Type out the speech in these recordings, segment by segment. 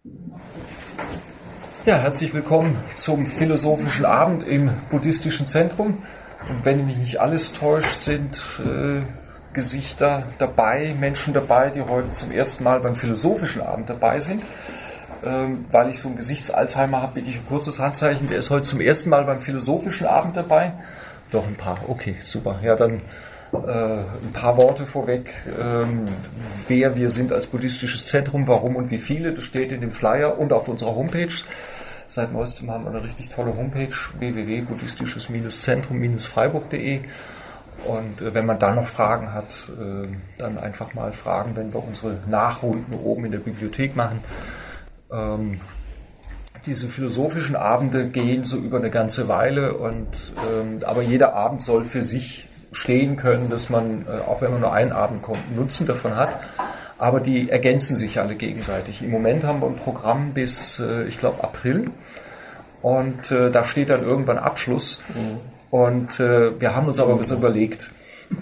Ja, herzlich willkommen zum Philosophischen Abend im Buddhistischen Zentrum. Und wenn mich nicht alles täuscht, sind Gesichter dabei, Menschen dabei, die heute zum ersten Mal beim Philosophischen Abend dabei sind. Weil ich so ein Gesichtsalzheimer habe, bitte ich ein kurzes Handzeichen. Wer ist heute zum ersten Mal beim Philosophischen Abend dabei? Doch, ein paar. Okay, super. Ja, dann ein paar Worte vorweg, wer wir sind als Buddhistisches Zentrum, warum und wie viele. Das steht in dem Flyer und auf unserer Homepage. Seit neuestem haben wir eine richtig tolle Homepage, www.buddhistisches-zentrum-freiburg.de. Und wenn man da noch Fragen hat, dann einfach mal fragen, wenn wir unsere Nachrunden oben in der Bibliothek machen. Diese philosophischen Abende gehen so über eine ganze Weile, aber jeder Abend soll für sich stehen können, dass man, auch wenn man nur einen Abend kommt, Nutzen davon hat. Aber die ergänzen sich alle gegenseitig. Im Moment haben wir ein Programm bis, ich glaube, April. Und da steht dann irgendwann Abschluss. Und wir haben uns aber ein bisschen überlegt,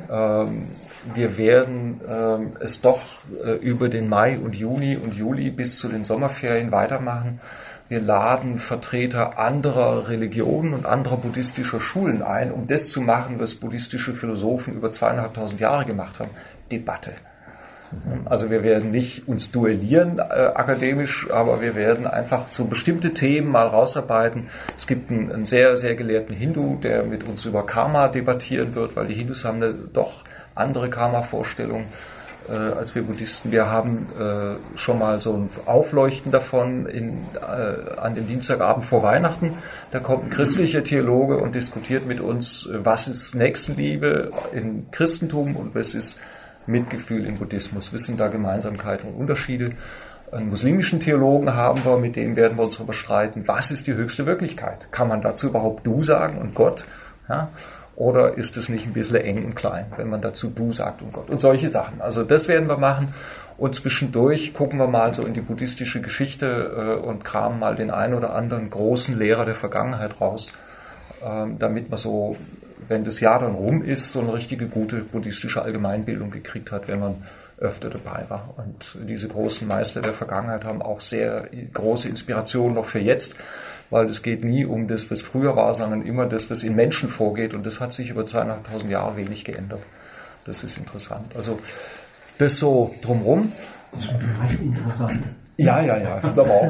wir werden es doch über den Mai und Juni und Juli bis zu den Sommerferien weitermachen. Wir laden Vertreter anderer Religionen und anderer buddhistischer Schulen ein, um das zu machen, was buddhistische Philosophen über 2500 Jahre gemacht haben: Debatte. Also wir werden nicht uns duellieren akademisch, aber wir werden einfach so bestimmte Themen mal rausarbeiten. Es gibt einen sehr, sehr gelehrten Hindu, der mit uns über Karma debattieren wird, weil die Hindus haben eine doch andere Karma-Vorstellung als wir Buddhisten. Wir haben schon mal so ein Aufleuchten davon an dem Dienstagabend vor Weihnachten. Da kommt ein christlicher Theologe und diskutiert mit uns, was ist Nächstenliebe im Christentum und was ist Mitgefühl im Buddhismus. Was sind da Gemeinsamkeiten und Unterschiede? Einen muslimischen Theologen haben wir, mit dem werden wir uns darüber streiten, was ist die höchste Wirklichkeit? Kann man dazu überhaupt Du sagen und Gott? Ja? Oder ist es nicht ein bisschen eng und klein, wenn man dazu Du sagt und Gott? Und solche Sachen. Also das werden wir machen. Und zwischendurch gucken wir mal so in die buddhistische Geschichte und kramen mal den einen oder anderen großen Lehrer der Vergangenheit raus, damit man so, wenn das Jahr dann rum ist, so eine richtige gute buddhistische Allgemeinbildung gekriegt hat, wenn man öfter dabei war. Und diese großen Meister der Vergangenheit haben auch sehr große Inspiration noch für jetzt, weil es geht nie um das, was früher war, sondern immer das, was in Menschen vorgeht. Und das hat sich über 2500 Jahre wenig geändert. Das ist interessant. Also das so drumherum. Das ist recht interessant. Ja, ich glaube auch.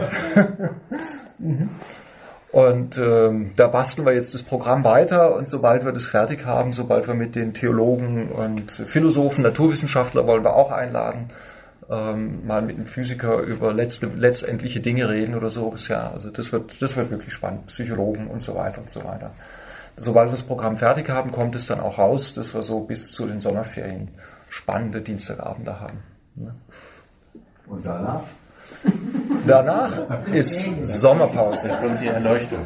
Und da basteln wir jetzt das Programm weiter, und sobald wir das fertig haben, sobald wir mit den Theologen und Philosophen, Naturwissenschaftler wollen wir auch einladen, mal mit einem Physiker über letztendliche Dinge reden oder so. Ja, also das wird wirklich spannend, Psychologen und so weiter und so weiter. Sobald wir das Programm fertig haben, kommt es dann auch raus, dass wir so bis zu den Sommerferien spannende Dienstagabende haben. Ja. Und danach? Danach ist Sommerpause. Und die Erleuchtung.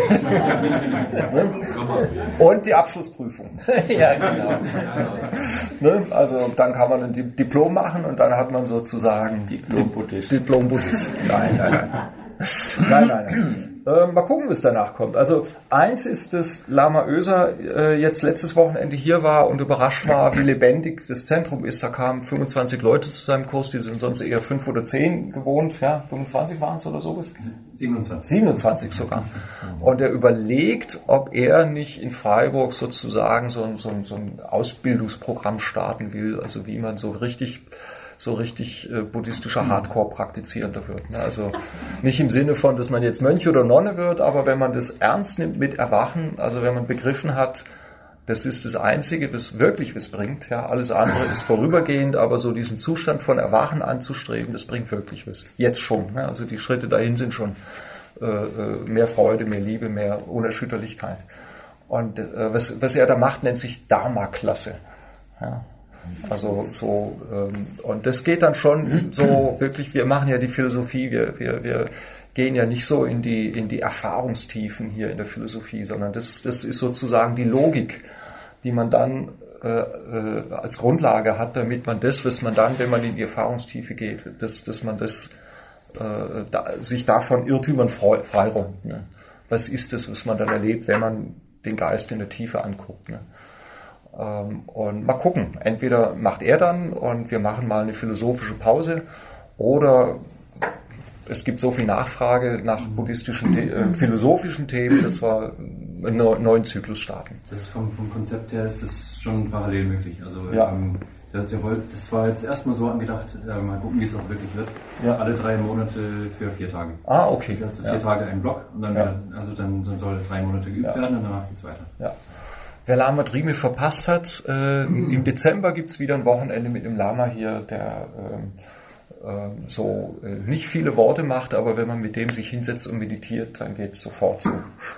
Und die Abschlussprüfung. Ja, genau. Ne? Also dann kann man ein Diplom machen und dann hat man sozusagen Diplom-Buddhist. Nein. Mal gucken, was danach kommt. Also eins ist, dass Lama Özer jetzt letztes Wochenende hier war und überrascht war, wie lebendig das Zentrum ist. Da kamen 25 Leute zu seinem Kurs, die sind sonst eher 5 oder 10 gewohnt. Ja, 25 waren es oder sowas? 27 sogar. Und er überlegt, ob er nicht in Freiburg sozusagen so ein Ausbildungsprogramm starten will, also wie man so richtig buddhistischer Hardcore-Praktizierender wird. Also nicht im Sinne von, dass man jetzt Mönch oder Nonne wird, aber wenn man das ernst nimmt mit Erwachen, also wenn man begriffen hat, das ist das Einzige, was wirklich was bringt. Ja, alles andere ist vorübergehend, aber so diesen Zustand von Erwachen anzustreben, das bringt wirklich was. Jetzt schon. Ne? Also die Schritte dahin sind schon mehr Freude, mehr Liebe, mehr Unerschütterlichkeit. Und was er da macht, nennt sich Dharma-Klasse. Ja. Also so, und das geht dann schon so wirklich, wir machen ja die Philosophie, wir gehen ja nicht so in die Erfahrungstiefen hier in der Philosophie, sondern das ist sozusagen die Logik, die man dann als Grundlage hat, damit man das, was man dann, wenn man in die Erfahrungstiefe geht, dass man das sich davon Irrtümern freiräumt. Ne? Was ist das, was man dann erlebt, wenn man den Geist in der Tiefe anguckt? Ne? Und mal gucken, entweder macht er dann und wir machen mal eine philosophische Pause, oder es gibt so viel Nachfrage nach buddhistischen, philosophischen Themen, dass wir einen neuen Zyklus starten. Das ist vom Konzept her ist das schon parallel möglich. Also ja. Das war jetzt erstmal so angedacht, mal gucken, wie es auch wirklich wird. Ja. Alle 3 Monate für 4 Tage. Ah, okay. Also 4 Tage ein Block und dann, dann soll 3 Monate geübt werden und danach geht's weiter. Ja. Wer Lama Drime verpasst hat, im Dezember gibt's wieder ein Wochenende mit dem Lama hier, der nicht viele Worte macht, aber wenn man mit dem sich hinsetzt und meditiert, dann geht's sofort so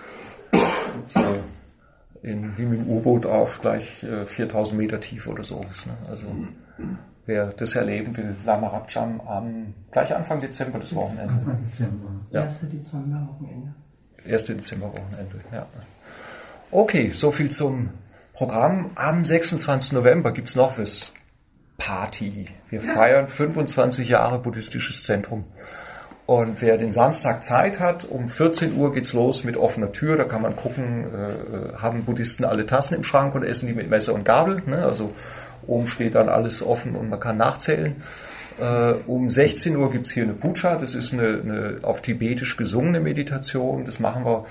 wie mit dem U-Boot auf gleich 4000 Meter tief oder so ist. Ne? Also wer das erleben will, Lama Rabjam gleich Anfang Dezember das Wochenende. Anfang Dezember. Ja. 1. Dezember-Wochenende. 1. Dezember-Wochenende, ja. Okay, soviel zum Programm. Am 26. November gibt's noch was. Party. Wir feiern 25 Jahre Buddhistisches Zentrum. Und wer den Samstag Zeit hat, um 14 Uhr geht's los mit offener Tür. Da kann man gucken, haben Buddhisten alle Tassen im Schrank und essen die mit Messer und Gabel. Ne? Also oben steht dann alles offen und man kann nachzählen. Um 16 Uhr gibt's hier eine Puja. Das ist eine auf Tibetisch gesungene Meditation. Das machen wir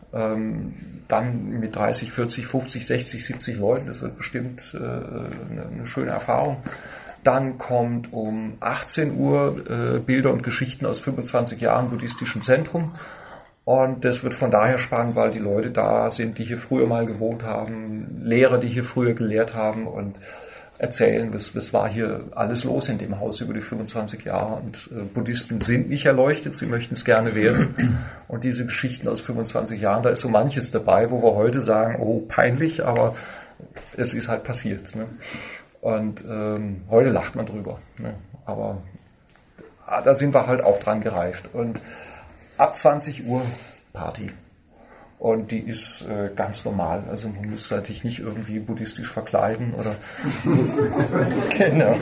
dann mit 30, 40, 50, 60, 70 Leuten. Das wird bestimmt eine schöne Erfahrung. Dann kommt um 18 Uhr Bilder und Geschichten aus 25 Jahren Buddhistischem Zentrum. Und das wird von daher spannend, weil die Leute da sind, die hier früher mal gewohnt haben, Lehrer, die hier früher gelehrt haben und erzählen, was war hier alles los in dem Haus über die 25 Jahre. Und Buddhisten sind nicht erleuchtet, sie möchten es gerne werden. Und diese Geschichten aus 25 Jahren, da ist so manches dabei, wo wir heute sagen, oh, peinlich, aber es ist halt passiert. Ne? Und heute lacht man drüber. Ne? Aber da sind wir halt auch dran gereift. Und ab 20 Uhr Party. Und die ist ganz normal. Also man muss sich nicht irgendwie buddhistisch verkleiden oder genau.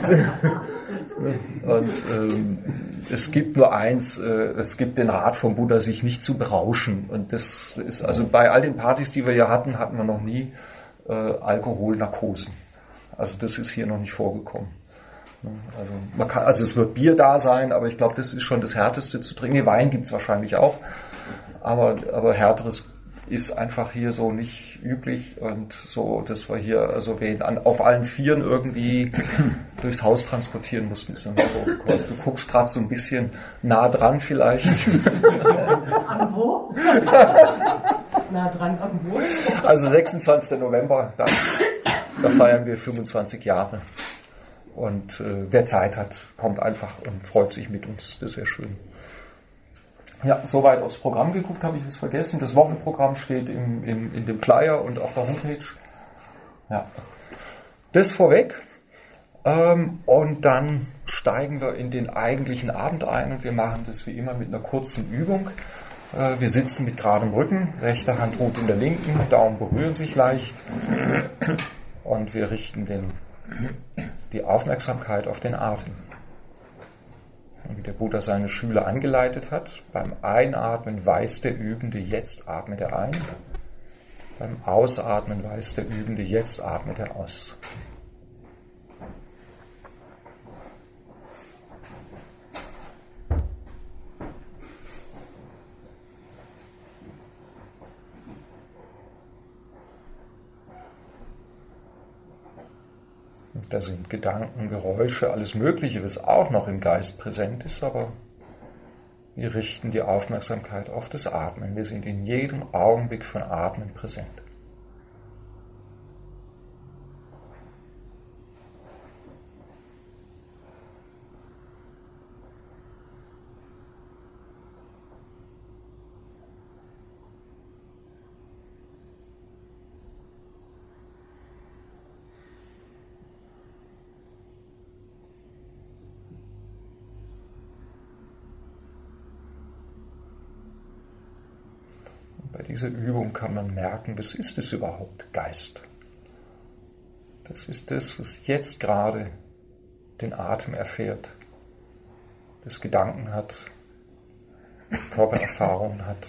Und es gibt nur eins, es gibt den Rat vom Buddha, sich nicht zu berauschen. Und das ist, also bei all den Partys, die wir hier hatten, hatten wir noch nie Alkoholnarkosen. Also das ist hier noch nicht vorgekommen. Also es wird Bier da sein, aber ich glaube, das ist schon das Härteste zu trinken. Nee, Wein gibt's wahrscheinlich auch, aber Härteres ist einfach hier so nicht üblich und so, dass wir hier also auf allen Vieren irgendwie durchs Haus transportieren mussten. Ist so, du guckst gerade so ein bisschen nah dran vielleicht. Am wo? Nah dran am wo? Also 26. November, da feiern wir 25 Jahre. Und wer Zeit hat, kommt einfach und freut sich mit uns. Das wäre schön. Ja, soweit aufs Programm geguckt, habe ich es vergessen. Das Wochenprogramm steht in dem Flyer und auf der Homepage. Ja. Das vorweg. Und dann steigen wir in den eigentlichen Abend ein und wir machen das wie immer mit einer kurzen Übung. Wir sitzen mit geradem Rücken, rechte Hand ruht in der linken, Daumen berühren sich leicht und wir richten die Aufmerksamkeit auf den Atem. Wie der Buddha seine Schüler angeleitet hat, beim Einatmen weiß der Übende, jetzt atmet er ein. Beim Ausatmen weiß der Übende, jetzt atmet er aus. Da sind Gedanken, Geräusche, alles Mögliche, was auch noch im Geist präsent ist, aber wir richten die Aufmerksamkeit auf das Atmen. Wir sind in jedem Augenblick von Atmen präsent. Bei dieser Übung kann man merken, was ist es überhaupt, Geist? Das ist das, was jetzt gerade den Atem erfährt, das Gedanken hat, Körpererfahrungen hat.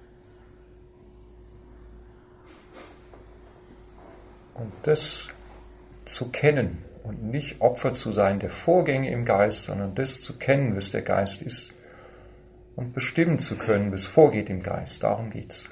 Und das zu kennen und nicht Opfer zu sein der Vorgänge im Geist, sondern das zu kennen, was der Geist ist und bestimmen zu können, was vorgeht im Geist. Darum geht's.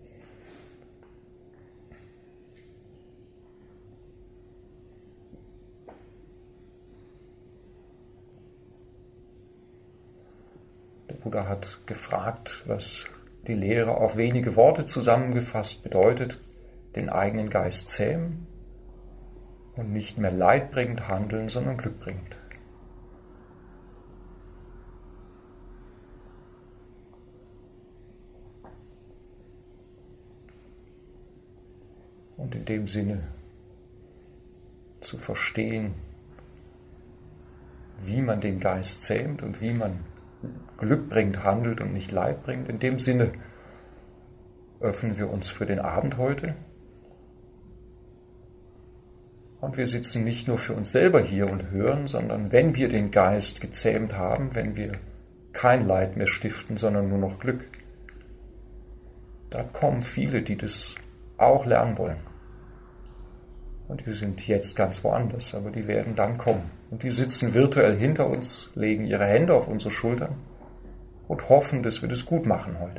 Der Buddha hat gefragt, was die Lehre auf wenige Worte zusammengefasst bedeutet: den eigenen Geist zähmen und nicht mehr leidbringend handeln, sondern glückbringend. Und in dem Sinne zu verstehen, wie man den Geist zähmt und wie man glückbringend handelt und nicht leidbringend, in dem Sinne öffnen wir uns für den Abend heute. Und wir sitzen nicht nur für uns selber hier und hören, sondern wenn wir den Geist gezähmt haben, wenn wir kein Leid mehr stiften, sondern nur noch Glück, da kommen viele, die das auch lernen wollen. Und die sind jetzt ganz woanders, aber die werden dann kommen. Und die sitzen virtuell hinter uns, legen ihre Hände auf unsere Schultern und hoffen, dass wir das gut machen heute.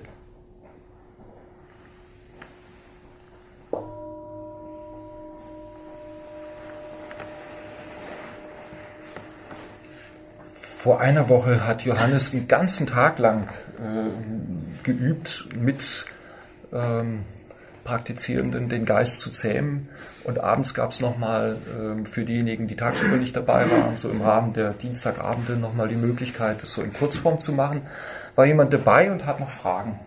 Vor einer Woche hat Johannes einen ganzen Tag lang geübt, mit Praktizierenden den Geist zu zähmen. Und abends gab es nochmal für diejenigen, die tagsüber nicht dabei waren, so im Rahmen der Dienstagabende nochmal die Möglichkeit, das so in Kurzform zu machen. War jemand dabei und hat noch Fragen?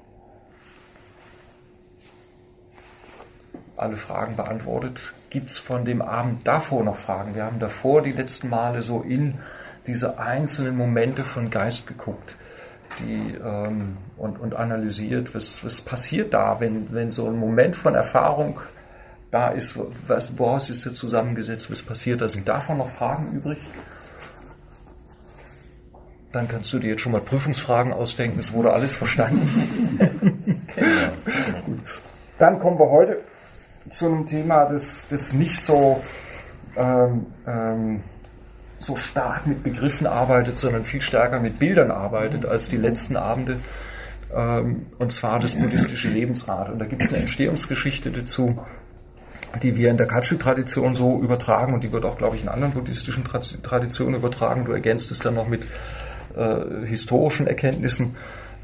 Alle Fragen beantwortet. Gibt es von dem Abend davor noch Fragen? Wir haben davor die letzten Male so in diese einzelnen Momente von Geist geguckt und analysiert, was passiert da, wenn so ein Moment von Erfahrung da ist, woraus ist der zusammengesetzt, was passiert da? Sind davon noch Fragen übrig? Dann kannst du dir jetzt schon mal Prüfungsfragen ausdenken, es wurde alles verstanden. Gut. Dann kommen wir heute zu einem Thema, das nicht so so stark mit Begriffen arbeitet, sondern viel stärker mit Bildern arbeitet als die letzten Abende, und zwar das buddhistische Lebensrad. Und da gibt es eine Entstehungsgeschichte dazu, die wir in der Katschu-Tradition so übertragen, und die wird auch, glaube ich, in anderen buddhistischen Traditionen übertragen. Du ergänzt es dann noch mit historischen Erkenntnissen.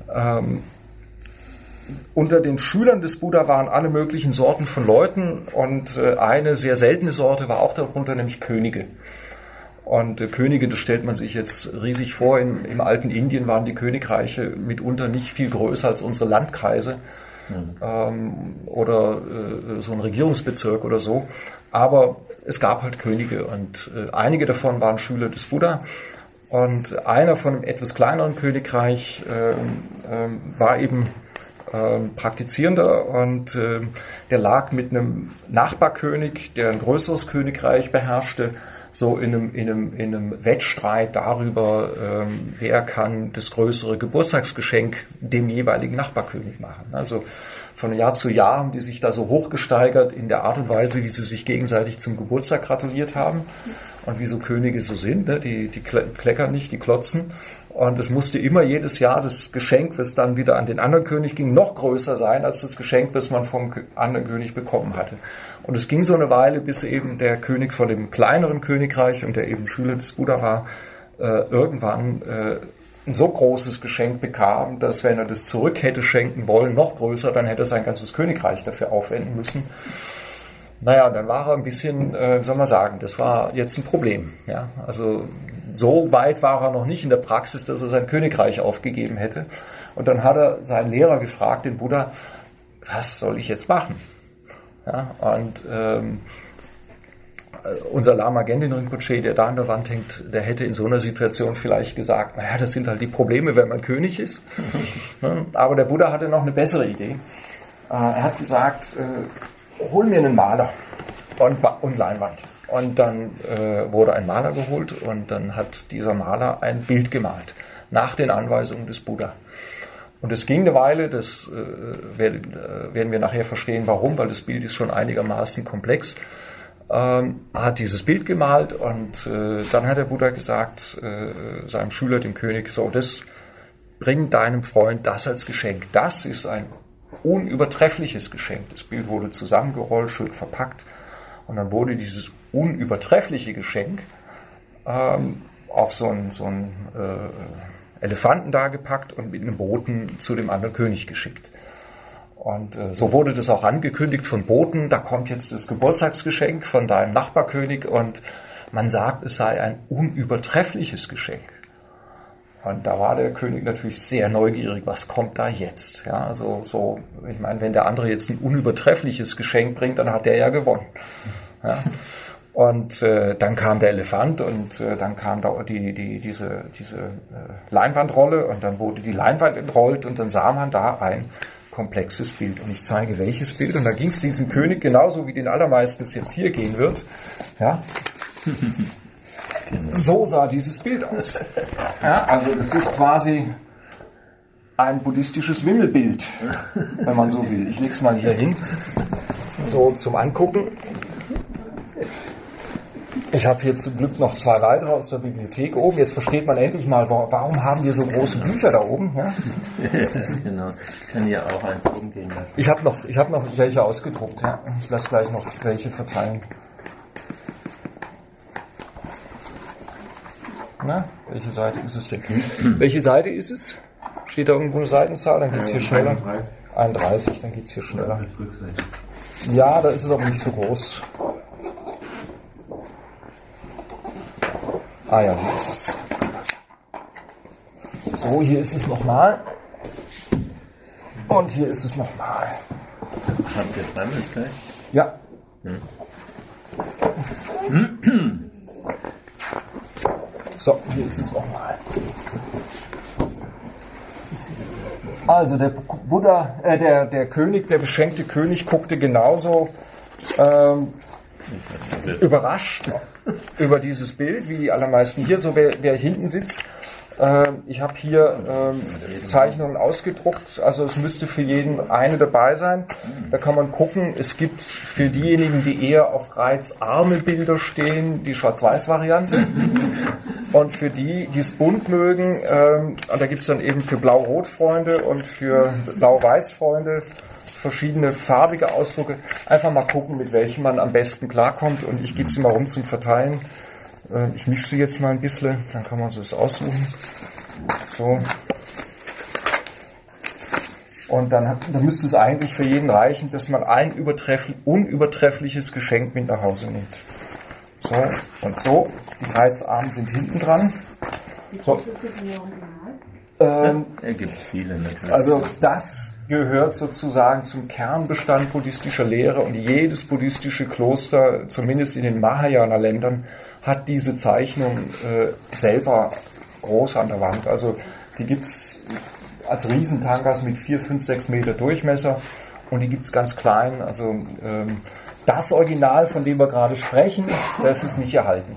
Unter den Schülern des Buddha waren alle möglichen Sorten von Leuten, und eine sehr seltene Sorte war auch darunter, nämlich Könige. Und Könige, das stellt man sich jetzt riesig vor. Im alten Indien waren die Königreiche mitunter nicht viel größer als unsere Landkreise oder so ein Regierungsbezirk oder so. Aber es gab halt Könige, und einige davon waren Schüler des Buddha. Und einer von einem etwas kleineren Königreich war eben Praktizierender, und der lag mit einem Nachbarkönig, der ein größeres Königreich beherrschte, so in einem Wettstreit darüber, wer kann das größere Geburtstagsgeschenk dem jeweiligen Nachbarkönig machen. Also von Jahr zu Jahr haben die sich da so hochgesteigert in der Art und Weise, wie sie sich gegenseitig zum Geburtstag gratuliert haben. Und wie so Könige so sind, ne? Die kleckern nicht, die klotzen. Und es musste immer jedes Jahr das Geschenk, was dann wieder an den anderen König ging, noch größer sein als das Geschenk, das man vom anderen König bekommen hatte. Und es ging so eine Weile, bis eben der König von dem kleineren Königreich, und der eben Schüler des Buddha war, irgendwann ein so großes Geschenk bekam, dass, wenn er das zurück hätte schenken wollen, noch größer, dann hätte er sein ganzes Königreich dafür aufwenden müssen. Naja, dann war er ein bisschen, soll man sagen, das war jetzt ein Problem. Ja? Also so weit war er noch nicht in der Praxis, dass er sein Königreich aufgegeben hätte. Und dann hat er seinen Lehrer gefragt, den Buddha, was soll ich jetzt machen? Ja? Und unser Lama Gendin Rinpoche, der da an der Wand hängt, der hätte in so einer Situation vielleicht gesagt, naja, das sind halt die Probleme, wenn man König ist. Aber der Buddha hatte noch eine bessere Idee. Er hat gesagt, hol mir einen Maler und Leinwand. Und dann wurde ein Maler geholt, und dann hat dieser Maler ein Bild gemalt, nach den Anweisungen des Buddha. Und es ging eine Weile, das werden wir nachher verstehen, warum, weil das Bild ist schon einigermaßen komplex. hat dieses Bild gemalt und dann hat der Buddha gesagt seinem Schüler, dem König, so, das bring deinem Freund das als Geschenk. Das ist ein unübertreffliches Geschenk. Das Bild wurde zusammengerollt, schön verpackt und dann wurde dieses unübertreffliche Geschenk auf so einen Elefanten da gepackt und mit einem Boten zu dem anderen König geschickt. Und so wurde das auch angekündigt von Boten, da kommt jetzt das Geburtstagsgeschenk von deinem Nachbarkönig und man sagt, es sei ein unübertreffliches Geschenk. Und da war der König natürlich sehr neugierig, was kommt da jetzt? Ja, also so, ich meine, wenn der andere jetzt ein unübertreffliches Geschenk bringt, dann hat der ja gewonnen. Ja. Und dann kam der Elefant und dann kam da diese Leinwandrolle und dann wurde die Leinwand entrollt und dann sah man da ein komplexes Bild. Und ich zeige welches Bild. Und da ging es diesem König genauso, wie den allermeisten es jetzt hier gehen wird. Ja. So sah dieses Bild aus. Ja, also das ist quasi ein buddhistisches Wimmelbild, wenn man so will. Ich lege es mal hier hin, so zum Angucken. Ich habe hier zum Glück noch 2 weitere aus der Bibliothek oben. Jetzt versteht man endlich mal, warum haben wir so große Bücher da oben? Ja? Genau, kann ja auch eins umgehen lassen. Ich habe noch welche ausgedruckt. Ja? Ich lasse gleich noch welche verteilen. Na, welche Seite ist es denn? Welche Seite ist es? Steht da irgendwo eine Seitenzahl? Dann geht es hier schneller. 31, dann geht es hier schneller. Ja, da ist es aber nicht so groß. Ah ja, hier ist es. So, hier ist es nochmal. Und hier ist es nochmal. Habt ihr dran jetzt gleich? Ja. So, hier ist es nochmal. Also der Buddha, der König, der beschenkte König guckte genauso überrascht über dieses Bild, wie die allermeisten hier, so wer hinten sitzt. Ich habe hier Zeichnungen ausgedruckt, also es müsste für jeden eine dabei sein. Da kann man gucken, es gibt für diejenigen, die eher auf reizarme Bilder stehen, die Schwarz-Weiß-Variante. Und für die es bunt mögen, und da gibt es dann eben für Blau-Rot-Freunde und für Blau-Weiß-Freunde verschiedene farbige Ausdrucke. Einfach mal gucken, mit welchen man am besten klarkommt. Und ich gebe sie mal rum zum Verteilen. Ich mische sie jetzt mal ein bisschen, dann kann man es aussuchen. So. Und dann müsste es eigentlich für jeden reichen, dass man ein unübertreffliches Geschenk mit nach Hause nimmt. So und so. Die Reizarme sind hinten dran. Wie groß ist das im Original? Er gibt viele natürlich. Also das gehört sozusagen zum Kernbestand buddhistischer Lehre und jedes buddhistische Kloster, zumindest in den Mahayana-Ländern, hat diese Zeichnung selber groß an der Wand. Also die gibt es als Riesentangas mit 4, 5, 6 Meter Durchmesser und die gibt es ganz klein. Also das Original, von dem wir gerade sprechen, das ist nicht erhalten.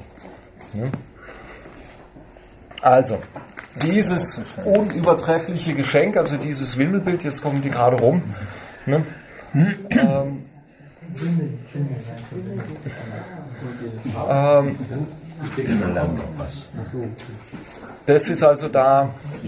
Also dieses unübertreffliche Geschenk, also dieses Wimmelbild, jetzt kommen die gerade rum. Ne? Das ist also da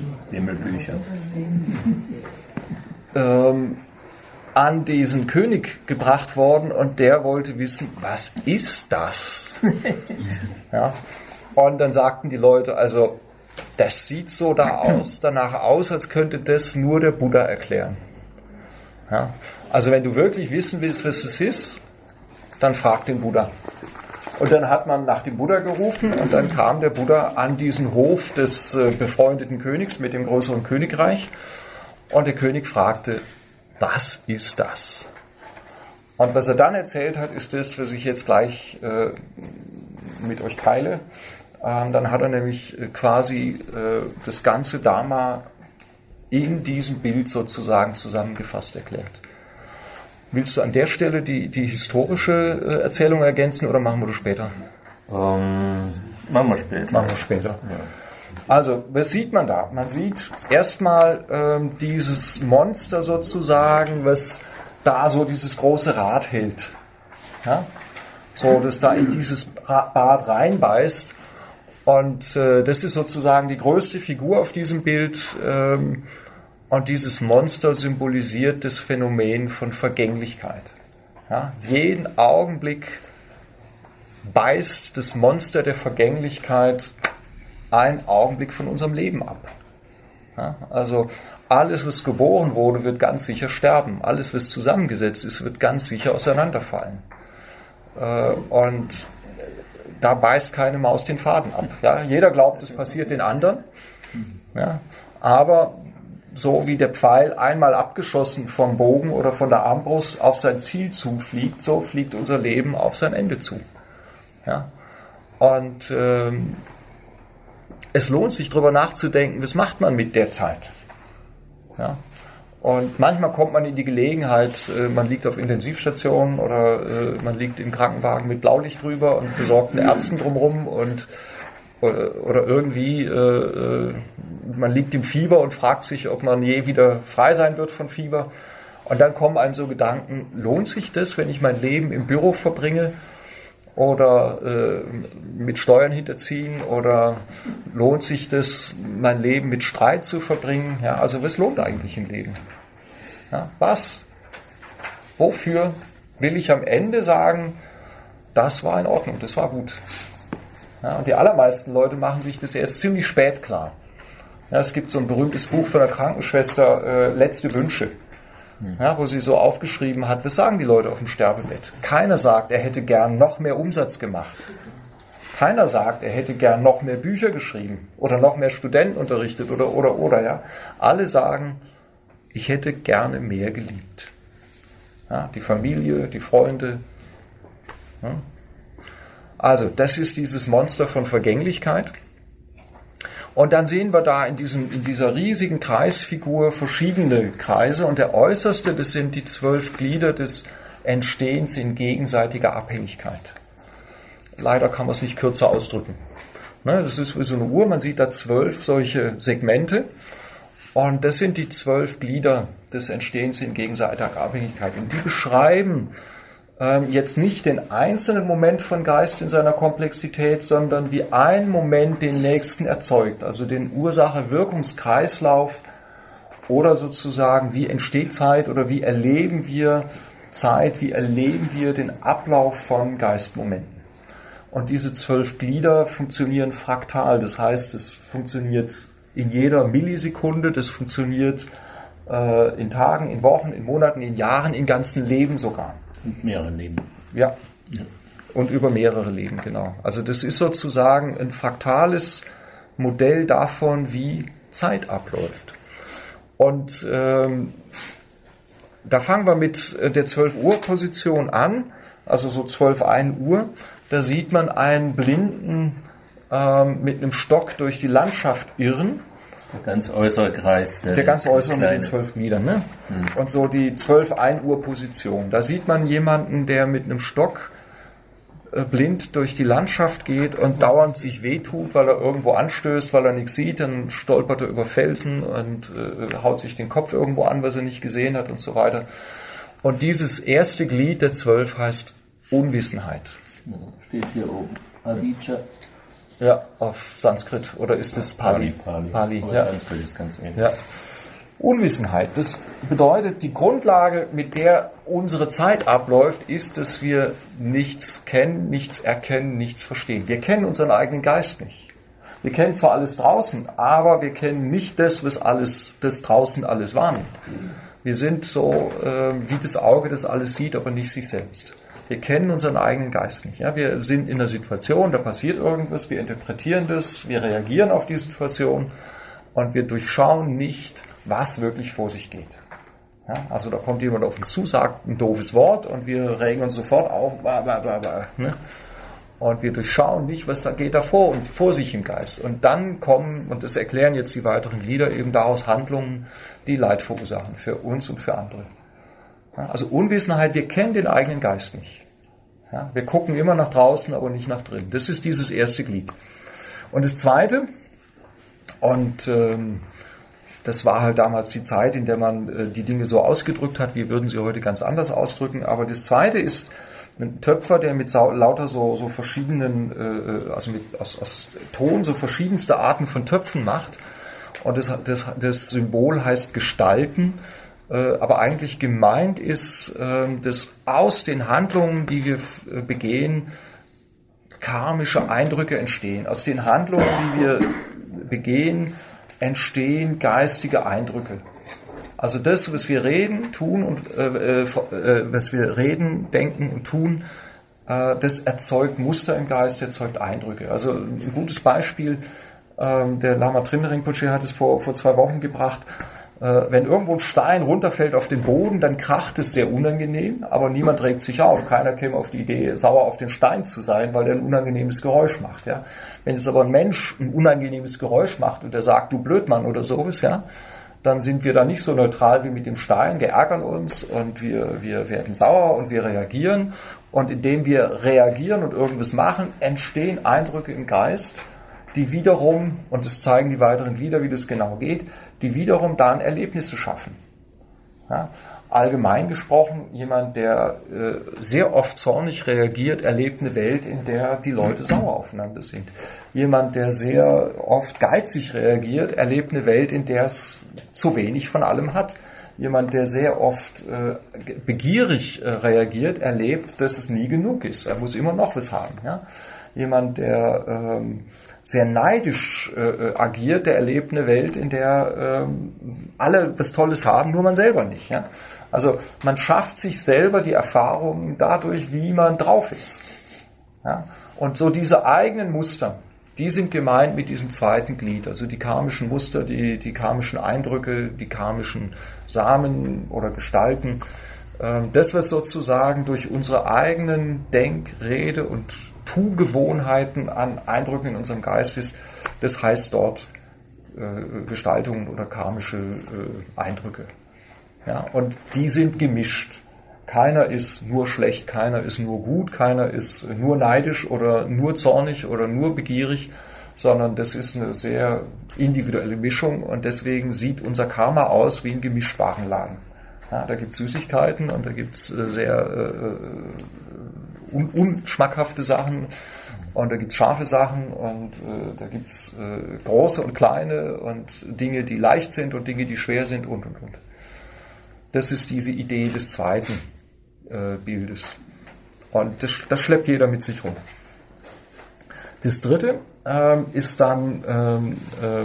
an diesen König gebracht worden und der wollte wissen, was ist das? Ja. Und dann sagten die Leute, also das sieht so danach aus, als könnte das nur der Buddha erklären. Ja. Also wenn du wirklich wissen willst, was es ist, dann frag den Buddha. Und dann hat man nach dem Buddha gerufen und dann kam der Buddha an diesen Hof des befreundeten Königs mit dem größeren Königreich und der König fragte, was ist das? Und was er dann erzählt hat, ist das, was ich jetzt gleich mit euch teile. Dann hat er nämlich quasi das ganze Dharma in diesem Bild sozusagen zusammengefasst erklärt. Willst du an der Stelle die historische Erzählung ergänzen oder machen wir das später? Machen wir später. Ja. Also, was sieht man da? Man sieht erstmal dieses Monster sozusagen, was da so dieses große Rad hält. Ja? so das da in dieses Bad reinbeißt. Und das ist sozusagen die größte Figur auf diesem Bild. Und dieses Monster symbolisiert das Phänomen von Vergänglichkeit. Ja, jeden Augenblick beißt das Monster der Vergänglichkeit einen Augenblick von unserem Leben ab. Ja, also alles, was geboren wurde, wird ganz sicher sterben. Alles, was zusammengesetzt ist, wird ganz sicher auseinanderfallen. Und da beißt keine Maus den Faden ab. Ja, jeder glaubt, es passiert den anderen. Ja, aber so wie der Pfeil einmal abgeschossen vom Bogen oder von der Armbrust auf sein Ziel zufliegt, so fliegt unser Leben auf sein Ende zu. Ja? Und es lohnt sich, darüber nachzudenken, was macht man mit der Zeit? Ja? Und manchmal kommt man in die Gelegenheit, man liegt auf Intensivstationen oder man liegt im Krankenwagen mit Blaulicht drüber und besorgten Ärzten drumherum oder irgendwie man liegt im Fieber und fragt sich, ob man je wieder frei sein wird von Fieber. Und dann kommen einem so Gedanken, lohnt sich das, wenn ich mein Leben im Büro verbringe oder mit Steuern hinterziehen oder lohnt sich das, mein Leben mit Streit zu verbringen? Ja, also was lohnt eigentlich im Leben? Ja, was? Wofür will ich am Ende sagen, das war in Ordnung, das war gut? Ja, und die allermeisten Leute machen sich das erst ziemlich spät klar. Ja, es gibt so ein berühmtes Buch von der Krankenschwester, Letzte Wünsche, ja, wo sie so aufgeschrieben hat, was sagen die Leute auf dem Sterbebett? Keiner sagt, er hätte gern noch mehr Umsatz gemacht. Keiner sagt, er hätte gern noch mehr Bücher geschrieben oder noch mehr Studenten unterrichtet oder. Ja. Alle sagen, ich hätte gerne mehr geliebt. Ja, die Familie, die Freunde. Ja. Also, das ist dieses Monster von Vergänglichkeit. Und dann sehen wir da in dieser riesigen Kreisfigur verschiedene Kreise. Und der äußerste, das sind die 12 Glieder des Entstehens in gegenseitiger Abhängigkeit. Leider kann man es nicht kürzer ausdrücken. Das ist wie so eine Uhr, man sieht da 12 solche Segmente. Und das sind die 12 Glieder des Entstehens in gegenseitiger Abhängigkeit. Und die beschreiben jetzt nicht den einzelnen Moment von Geist in seiner Komplexität, sondern wie ein Moment den nächsten erzeugt, also den Ursache-Wirkungskreislauf oder sozusagen wie entsteht Zeit oder wie erleben wir Zeit, wie erleben wir den Ablauf von Geistmomenten. Und diese 12 Glieder funktionieren fraktal, das heißt, es funktioniert in jeder Millisekunde, das funktioniert in Tagen, in Wochen, in Monaten, in Jahren, in ganzen Leben sogar. Und mehrere Leben. Ja, und über mehrere Leben, genau. Also das ist sozusagen ein fraktales Modell davon, wie Zeit abläuft. Und da fangen wir mit der 12-Uhr-Position an, also so 12:01 Uhr. Da sieht man einen Blinden mit einem Stock durch die Landschaft irren. Der ganz äußere Kreis. Der ganz äußere mit den 12 Gliedern. Ne? Und so die 12:01 Uhr Position. Da sieht man jemanden, der mit einem Stock blind durch die Landschaft geht und dauernd sich wehtut, weil er irgendwo anstößt, weil er nichts sieht. Dann stolpert er über Felsen und haut sich den Kopf irgendwo an, was er nicht gesehen hat und so weiter. Und dieses erste Glied der 12 heißt Unwissenheit. Steht hier oben. Avijja. Ja, auf Sanskrit. Oder ist es Pali? Pali. Ja. Sanskrit ist ganz ähnlich. Ja. Unwissenheit. Das bedeutet, die Grundlage, mit der unsere Zeit abläuft, ist, dass wir nichts kennen, nichts erkennen, nichts verstehen. Wir kennen unseren eigenen Geist nicht. Wir kennen zwar alles draußen, aber wir kennen nicht das, was das draußen alles wahrnimmt. Wir sind so wie das Auge, das alles sieht, aber nicht sich selbst. Wir kennen unseren eigenen Geist nicht. Ja? Wir sind in einer Situation, da passiert irgendwas, wir interpretieren das, wir reagieren auf die Situation und wir durchschauen nicht, was wirklich vor sich geht. Ja? Also da kommt jemand auf uns zu, sagt ein doofes Wort und wir regen uns sofort auf, ne? Und wir durchschauen nicht, was da geht da vor sich im Geist. Und dann kommen, und das erklären jetzt die weiteren Glieder, eben daraus Handlungen, die Leid verursachen für uns und für andere. Ja, also Unwissenheit, wir kennen den eigenen Geist nicht. Ja, wir gucken immer nach draußen, aber nicht nach drin. Das ist dieses erste Glied. Und das zweite, und das war halt damals die Zeit, in der man die Dinge so ausgedrückt hat, wir würden sie heute ganz anders ausdrücken, aber das zweite ist ein Töpfer, der mit lauter so verschiedenen, also aus Ton so verschiedenste Arten von Töpfen macht. Und das Symbol heißt Gestalten, aber eigentlich gemeint ist, dass aus den Handlungen, die wir begehen, karmische Eindrücke entstehen. Aus den Handlungen, die wir begehen, entstehen geistige Eindrücke. Also das, was wir reden, tun und was wir reden, denken und tun, das erzeugt Muster im Geist, erzeugt Eindrücke. Also ein gutes Beispiel, der Lama Trimpe Rinpoche hat es vor 2 Wochen gebracht. Wenn irgendwo ein Stein runterfällt auf den Boden, dann kracht es sehr unangenehm, aber niemand regt sich auf. Keiner käme auf die Idee, sauer auf den Stein zu sein, weil der ein unangenehmes Geräusch macht. Ja? Wenn jetzt aber ein Mensch ein unangenehmes Geräusch macht und der sagt, du Blödmann oder sowas, ja, dann sind wir da nicht so neutral wie mit dem Stein. Wir ärgern uns und wir werden sauer und wir reagieren. Und indem wir reagieren und irgendwas machen, entstehen Eindrücke im Geist, die wiederum, und das zeigen die weiteren Glieder, wie das genau geht, die wiederum dann Erlebnisse schaffen. Ja? Allgemein gesprochen, jemand, der sehr oft zornig reagiert, erlebt eine Welt, in der die Leute sauer aufeinander sind. Jemand, der sehr oft geizig reagiert, erlebt eine Welt, in der es zu wenig von allem hat. Jemand, der sehr oft begierig reagiert, erlebt, dass es nie genug ist. Er muss immer noch was haben. Ja? Jemand, der sehr neidisch agiert, der erlebt eine Welt, in der alle was Tolles haben, nur man selber nicht. Ja? Also man schafft sich selber die Erfahrung dadurch, wie man drauf ist. Ja? Und so diese eigenen Muster, die sind gemeint mit diesem zweiten Glied, also die karmischen Muster, die karmischen Eindrücke, die karmischen Samen oder Gestalten. Das, was sozusagen durch unsere eigenen Denk-, Rede- und Tu-Gewohnheiten an Eindrücken in unserem Geist ist, das heißt dort Gestaltungen oder karmische Eindrücke. Ja, und die sind gemischt. Keiner ist nur schlecht, keiner ist nur gut, keiner ist nur neidisch oder nur zornig oder nur begierig, sondern das ist eine sehr individuelle Mischung und deswegen sieht unser Karma aus wie ein Gemischtwarenladen. Ja, da gibt es Süßigkeiten und da gibt es sehr unschmackhafte Sachen und da gibt es scharfe Sachen und da gibt es große und kleine und Dinge, die leicht sind und Dinge, die schwer sind und. Das ist diese Idee des zweiten Bildes. Und das schleppt jeder mit sich rum. Das dritte ist dann,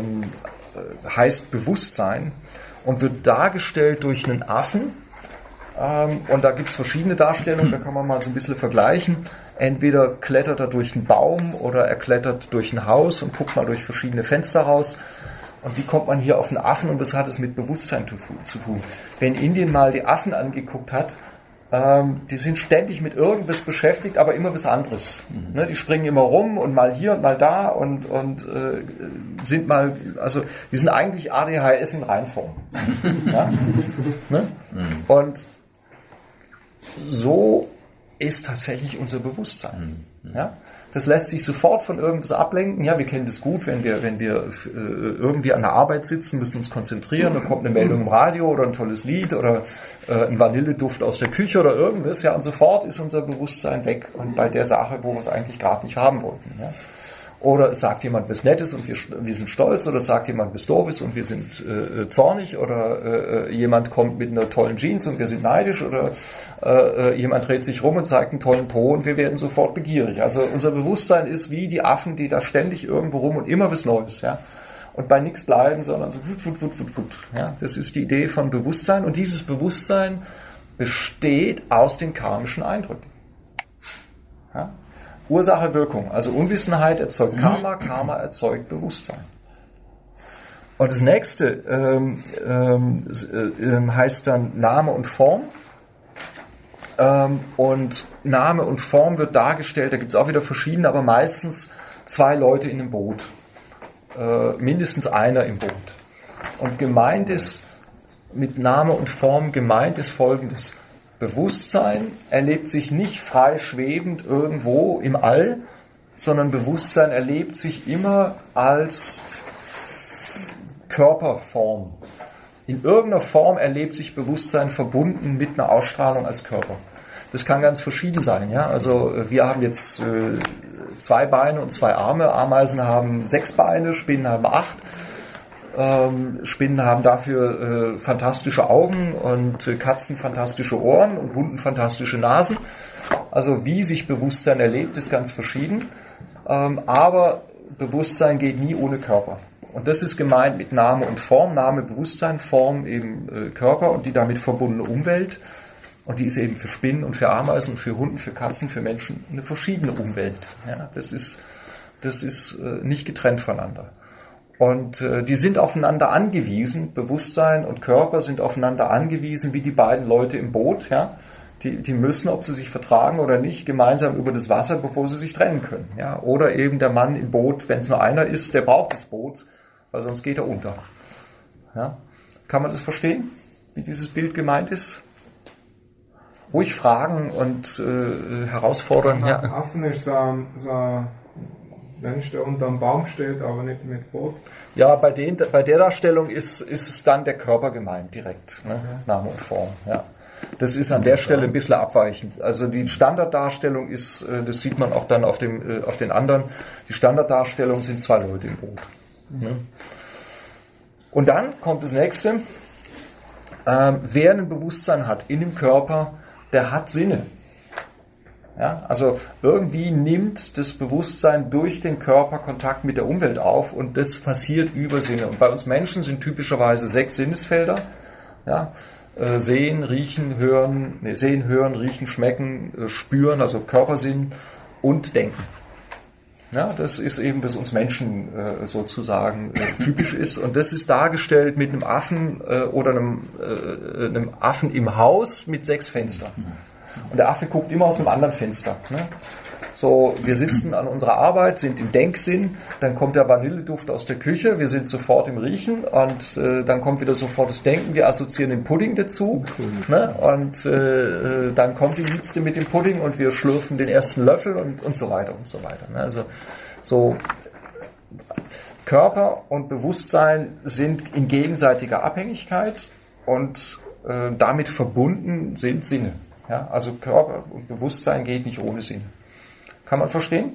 heißt Bewusstsein und wird dargestellt durch einen Affen. Und da gibt es verschiedene Darstellungen, da kann man mal so ein bisschen vergleichen. Entweder klettert er durch einen Baum oder er klettert durch ein Haus und guckt mal durch verschiedene Fenster raus. Und wie kommt man hier auf einen Affen? Und das hat es mit Bewusstsein zu tun. Wenn Indien mal die Affen angeguckt hat, die sind ständig mit irgendwas beschäftigt, aber immer was anderes. Ne, die springen immer rum und mal hier und mal da und sind mal, also die sind eigentlich ADHS in Reinform. Ja? Ne? Und so ist tatsächlich unser Bewusstsein. Ja? Das lässt sich sofort von irgendwas ablenken. Ja, wir kennen das gut, wenn wir irgendwie an der Arbeit sitzen, müssen uns konzentrieren, dann kommt eine Meldung im Radio oder ein tolles Lied oder ein Vanilleduft aus der Küche oder irgendwas. Ja, und sofort ist unser Bewusstsein weg und bei der Sache, wo wir es eigentlich gerade nicht haben wollten. Ja. Oder es sagt jemand was Nettes und wir sind stolz, oder es sagt jemand was Doofes und wir sind zornig, oder jemand kommt mit einer tollen Jeans und wir sind neidisch, oder jemand dreht sich rum und zeigt einen tollen Po und wir werden sofort begierig. Also unser Bewusstsein ist wie die Affen, die da ständig irgendwo rum und immer was Neues, ja. Und bei nichts bleiben, sondern so ja. Das ist die Idee von Bewusstsein und dieses Bewusstsein besteht aus den karmischen Eindrücken. Ja. Ursache, Wirkung. Also Unwissenheit erzeugt Karma, Karma erzeugt Bewusstsein. Und das nächste heißt dann Name und Form. Und Name und Form wird dargestellt, da gibt es auch wieder verschiedene, aber meistens 2 Leute in einem Boot. Mindestens einer im Boot. Und gemeint ist, mit Name und Form gemeint ist Folgendes. Bewusstsein erlebt sich nicht frei schwebend irgendwo im All, sondern Bewusstsein erlebt sich immer als Körperform. In irgendeiner Form erlebt sich Bewusstsein verbunden mit einer Ausstrahlung als Körper. Das kann ganz verschieden sein. Ja? Also wir haben jetzt 2 Beine und 2 Arme. Ameisen haben 6 Beine, Spinnen haben 8. Spinnen haben dafür fantastische Augen und Katzen fantastische Ohren und Hunden fantastische Nasen. Also wie sich Bewusstsein erlebt, ist ganz verschieden. Aber Bewusstsein geht nie ohne Körper. Und das ist gemeint mit Name und Form. Name Bewusstsein, Form eben Körper und die damit verbundene Umwelt. Und die ist eben für Spinnen und für Ameisen und für Hunden, für Katzen, für Menschen eine verschiedene Umwelt. Ja, das ist nicht getrennt voneinander. Und die sind aufeinander angewiesen, Bewusstsein und Körper sind aufeinander angewiesen, wie die beiden Leute im Boot. Ja? Die müssen, ob sie sich vertragen oder nicht, gemeinsam über das Wasser, bevor sie sich trennen können. Ja? Oder eben der Mann im Boot, wenn es nur einer ist, der braucht das Boot, weil sonst geht er unter. Ja? Kann man das verstehen, wie dieses Bild gemeint ist? Ruhig fragen und herausfordern. Ja. Affen ist so ein Mensch, der unter einem Baum steht, aber nicht mit Boot. Ja, bei der Darstellung ist es dann der Körper gemeint, direkt. Ne? Okay. Name und Form. Ja. Das ist an der Stelle ein bisschen abweichend. Also die Standarddarstellung ist, das sieht man auch dann auf den anderen, die Standarddarstellung sind 2 Leute im Boot. Ne? Und dann kommt das nächste. Wer ein Bewusstsein hat in dem Körper, der hat Sinne. Ja, also irgendwie nimmt das Bewusstsein durch den Körper Kontakt mit der Umwelt auf und das passiert über Sinne. Und bei uns Menschen sind typischerweise 6 Sinnesfelder. Ja, sehen, hören, riechen, schmecken, spüren, also Körpersinn und denken. Ja, das ist eben, was uns Menschen sozusagen typisch ist. Und das ist dargestellt mit einem Affen oder einem Affen im Haus mit 6 Fenstern. Und der Affe guckt immer aus einem anderen Fenster. Ne? So, wir sitzen an unserer Arbeit, sind im Denksinn, dann kommt der Vanilleduft aus der Küche, wir sind sofort im Riechen und dann kommt wieder sofort das Denken, wir assoziieren den Pudding dazu. Ne? Und dann kommt die Liebste mit dem Pudding und wir schlürfen den ersten Löffel und so weiter und so weiter. Ne? Also so Körper und Bewusstsein sind in gegenseitiger Abhängigkeit und damit verbunden sind Sinne. Ja? Also Körper und Bewusstsein geht nicht ohne Sinn. Kann man verstehen?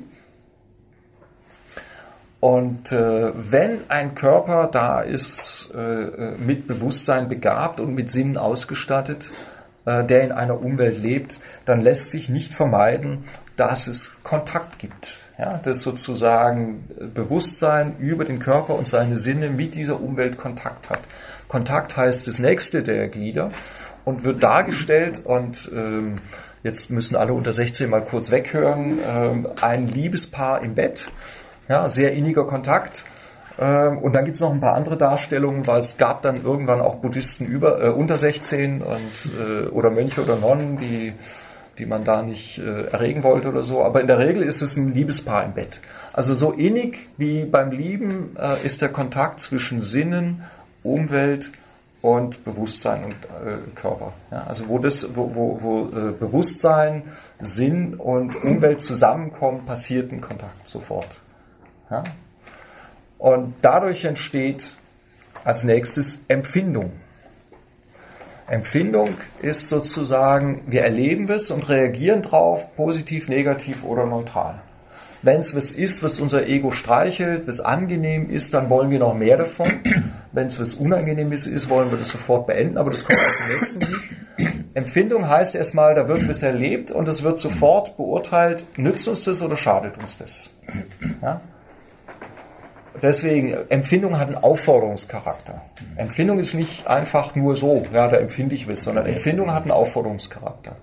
Und wenn ein Körper da ist, mit Bewusstsein begabt und mit Sinnen ausgestattet, der in einer Umwelt lebt, dann lässt sich nicht vermeiden, dass es Kontakt gibt. Ja, dass sozusagen Bewusstsein über den Körper und seine Sinne mit dieser Umwelt Kontakt hat. Kontakt heißt das nächste der Glieder und wird dargestellt und jetzt müssen alle unter 16 mal kurz weghören. Ein Liebespaar im Bett, ja, sehr inniger Kontakt. Und dann gibt es noch ein paar andere Darstellungen, weil es gab dann irgendwann auch Buddhisten unter 16 oder Mönche oder Nonnen, die man da nicht erregen wollte oder so. Aber in der Regel ist es ein Liebespaar im Bett. Also so innig wie beim Lieben ist der Kontakt zwischen Sinnen, Umwelt und Bewusstsein und Körper. Ja, also wo Bewusstsein, Sinn und Umwelt zusammenkommen, passiert ein Kontakt sofort. Ja? Und dadurch entsteht als nächstes Empfindung. Empfindung ist sozusagen, wir erleben es und reagieren drauf, positiv, negativ oder neutral. Wenn es was ist, was unser Ego streichelt, was angenehm ist, dann wollen wir noch mehr davon. Wenn es was Unangenehmes ist, wollen wir das sofort beenden, aber das kommt aus dem nächsten Lied. Empfindung heißt erstmal, da wird was erlebt und es wird sofort beurteilt, nützt uns das oder schadet uns das. Ja? Deswegen, Empfindung hat einen Aufforderungscharakter. Empfindung ist nicht einfach nur so, ja, da empfinde ich was, sondern Empfindung hat einen Aufforderungscharakter.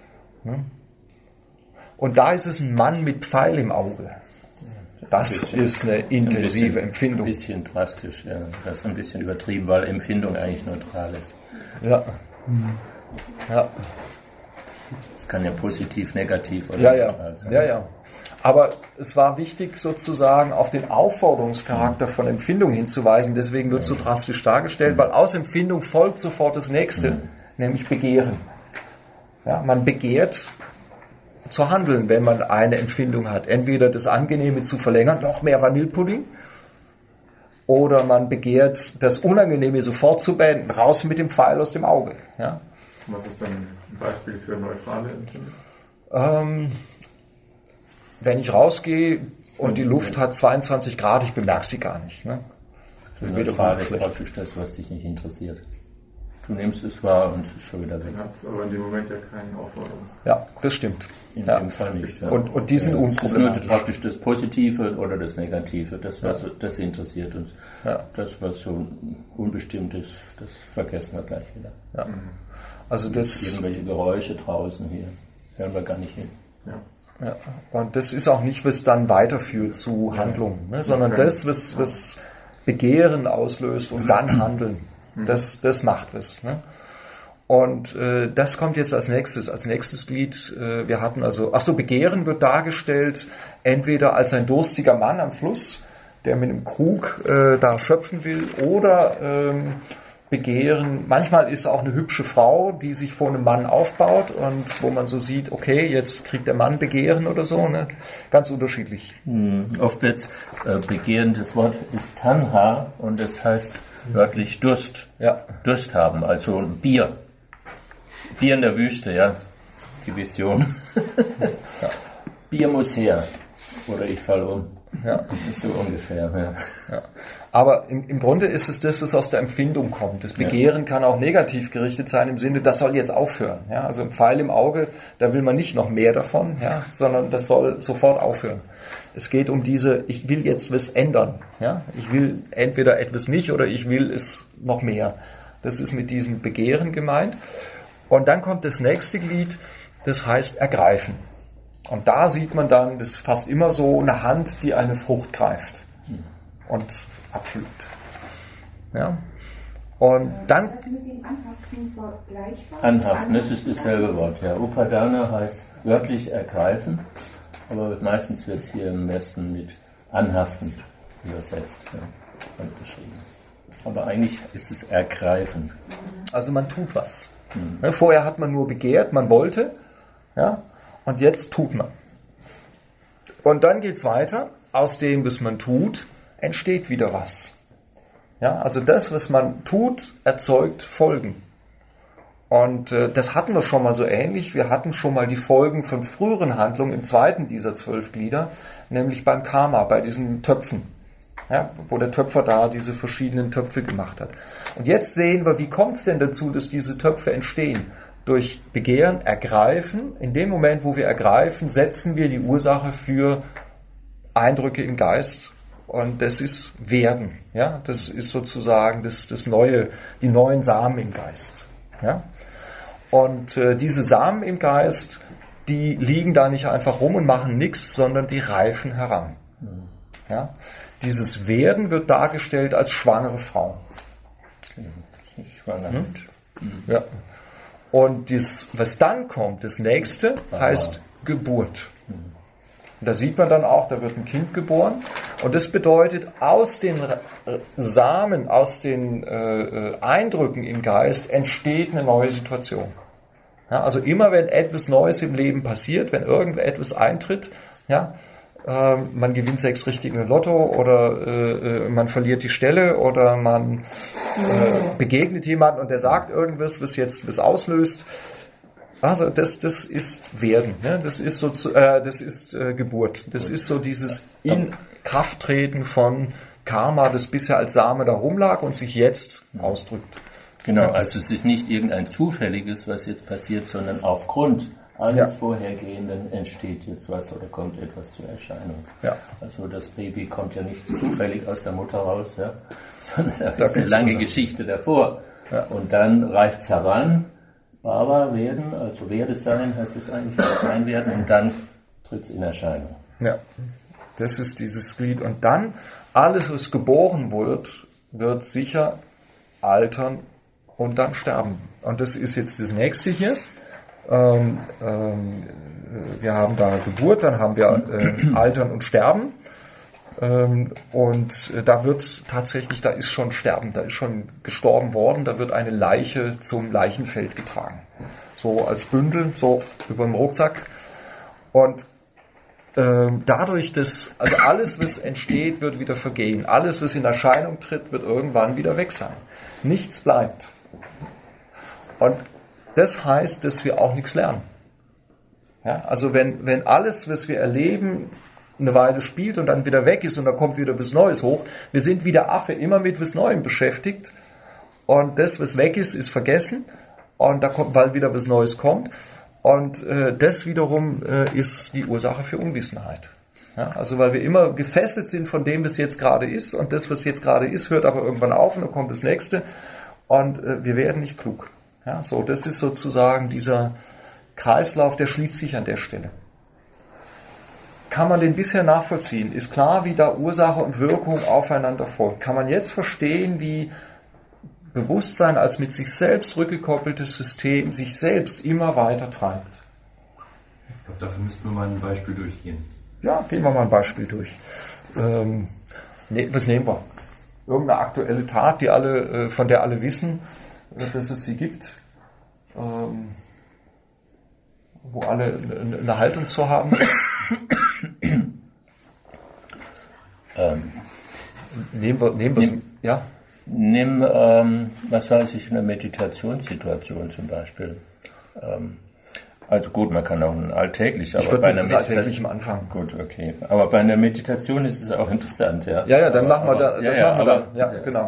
Und da ist es ein Mann mit Pfeil im Auge. Das ist eine intensive Empfindung. Ein bisschen drastisch, ja. Das ist ein bisschen übertrieben, weil Empfindung eigentlich neutral ist. Ja. Ja. Es kann ja positiv, negativ oder neutral sein. Ja. Aber es war wichtig, sozusagen auf den Aufforderungscharakter von Empfindung hinzuweisen. Deswegen wird es so drastisch dargestellt, weil aus Empfindung folgt sofort das Nächste, nämlich Begehren. Ja, man begehrt zu handeln, wenn man eine Empfindung hat. Entweder das Angenehme zu verlängern, noch mehr Vanillepudding, oder man begehrt das Unangenehme sofort zu beenden, raus mit dem Pfeil aus dem Auge. Ja? Was ist dann ein Beispiel für neutrale Empfindung? Wenn ich rausgehe und die Luft hat 22 Grad, ich bemerke sie gar nicht. Ne? Das Neutrale ist praktisch das, was dich nicht interessiert. Du nimmst es wahr und es ist schon wieder weg. Dann hat es aber in dem Moment ja keinen Aufforderungs. Ja, das stimmt. In dem Fall nicht. Ja. Und die sind unproblematisch. Es ist nur praktisch das Positive oder das Negative, das interessiert uns. Ja. Das, was so unbestimmt ist, das vergessen wir gleich wieder. Ja. Also das irgendwelche Geräusche draußen hier hören wir gar nicht hin. Ja. Ja. Und das ist auch nicht, was dann weiterführt zu Handlungen, ne? Sondern das, was Begehren auslöst und dann Handeln. Das macht es. Ne? Und das kommt jetzt als nächstes Glied. Wir hatten Begehren wird dargestellt entweder als ein durstiger Mann am Fluss, der mit einem Krug da schöpfen will, oder Begehren, manchmal ist auch eine hübsche Frau, die sich vor einem Mann aufbaut und wo man so sieht, okay, jetzt kriegt der Mann Begehren oder so, ne? Ganz unterschiedlich. Oft wird Begehren, das Wort ist Tanha und das heißt wörtlich Durst. Ja. Durst haben, also ein Bier. Bier in der Wüste, ja. Die Vision. Ja. Bier muss her. Oder ich falle um. Ja. So ungefähr, ja. Ja. Aber im Grunde ist es das, was aus der Empfindung kommt. Das Begehren kann auch negativ gerichtet sein im Sinne, das soll jetzt aufhören. Ja? Also ein Pfeil im Auge, da will man nicht noch mehr davon, ja? Sondern das soll sofort aufhören. Es geht um ich will jetzt was ändern. Ja? Ich will entweder etwas nicht oder ich will es noch mehr. Das ist mit diesem Begehren gemeint. Und dann kommt das nächste Glied, das heißt ergreifen. Und da sieht man dann, das ist fast immer so eine Hand, die eine Frucht greift und abpflückt. Ja? Und dann... Ist das mit dem Anhaften vergleichbar? Anhaften, das ist dasselbe Wort. Ja. Upadana heißt wörtlich ergreifen, aber meistens wird es hier im Westen mit anhaften übersetzt und beschrieben. Aber eigentlich ist es ergreifen. Also man tut was. Vorher hat man nur begehrt, man wollte, ja, und jetzt tut man. Und dann geht es weiter. Aus dem, was man tut, entsteht wieder was. Ja, also das, was man tut, erzeugt Folgen. Und das hatten wir schon mal so ähnlich. Wir hatten schon mal die Folgen von früheren Handlungen im zweiten dieser 12 Glieder, nämlich beim Karma, bei diesen Töpfen. Ja, wo der Töpfer da diese verschiedenen Töpfe gemacht hat. Und jetzt sehen wir, wie kommt es denn dazu, dass diese Töpfe entstehen? Durch Begehren, Ergreifen. In dem Moment, wo wir ergreifen, setzen wir die Ursache für Eindrücke im Geist. Und das ist Werden. Ja? Das ist sozusagen das Neue, die neuen Samen im Geist. Ja? Und diese Samen im Geist, die liegen da nicht einfach rum und machen nichts, sondern die reifen heran. Ja? Dieses Werden wird dargestellt als schwangere Frau. Schwanger. Ja. Und was dann kommt, das nächste, heißt Geburt. Und da sieht man dann auch, da wird ein Kind geboren. Und das bedeutet, aus den Samen, aus den Eindrücken im Geist entsteht eine neue Situation. Ja, also immer wenn etwas Neues im Leben passiert, wenn irgendetwas eintritt, ja, man gewinnt 6 Richtige im Lotto oder man verliert die Stelle oder man begegnet jemanden und der sagt irgendwas, was jetzt was auslöst. Also das ist Werden, ne? Das ist Geburt. Das ist so dieses Inkrafttreten von Karma, das bisher als Same da rumlag und sich jetzt ausdrückt. Genau, also es ist nicht irgendein Zufälliges, was jetzt passiert, sondern aufgrund alles Vorhergehenden entsteht jetzt was oder kommt etwas zur Erscheinung. Ja. Also das Baby kommt ja nicht zufällig aus der Mutter raus, ja, sondern da ist eine lange Geschichte davor. Ja. Und dann reift es heran, Baba werden, also Werde sein, heißt es eigentlich, sein werden, und dann tritt es in Erscheinung. Ja, das ist dieses Glied. Und dann, alles, was geboren wird sicher altern und dann sterben. Und das ist jetzt das nächste hier. Wir haben da Geburt, dann haben wir Altern und Sterben. Und da wird tatsächlich, da ist schon Sterben, da ist schon gestorben worden, da wird eine Leiche zum Leichenfeld getragen. So als Bündel, so über dem Rucksack. Und dadurch, also alles, was entsteht, wird wieder vergehen. Alles, was in Erscheinung tritt, wird irgendwann wieder weg sein. Nichts bleibt. Und das heißt, dass wir auch nichts lernen. Ja, also wenn alles, was wir erleben, eine Weile spielt und dann wieder weg ist und dann kommt wieder was Neues hoch, wir sind wie der Affe immer mit was Neuem beschäftigt und das, was weg ist, ist vergessen und da kommt, weil wieder was Neues kommt und das wiederum ist die Ursache für Unwissenheit. Ja, also weil wir immer gefesselt sind von dem, was jetzt gerade ist und das, was jetzt gerade ist, hört aber irgendwann auf und dann kommt das nächste und wir werden nicht klug. Ja, so, das ist sozusagen dieser Kreislauf, der schließt sich an der Stelle. Kann man den bisher nachvollziehen? Ist klar, wie da Ursache und Wirkung aufeinander folgt? Kann man jetzt verstehen, wie Bewusstsein als mit sich selbst rückgekoppeltes System sich selbst immer weiter treibt? Ich glaube, dafür müssten wir mal ein Beispiel durchgehen. Ja, gehen wir mal ein Beispiel durch. Was nehmen wir? Irgendeine aktuelle Tat, von der alle wissen, dass es sie gibt. Wo alle eine Haltung zu haben. Nimm, was weiß ich, eine Meditationssituation zum Beispiel. Also gut, man kann auch alltäglich, aber bei einer Meditation am Anfang. Gut, okay. Aber bei einer Meditation ist es auch interessant, ja. Ja, dann machen wir das. Ja, genau.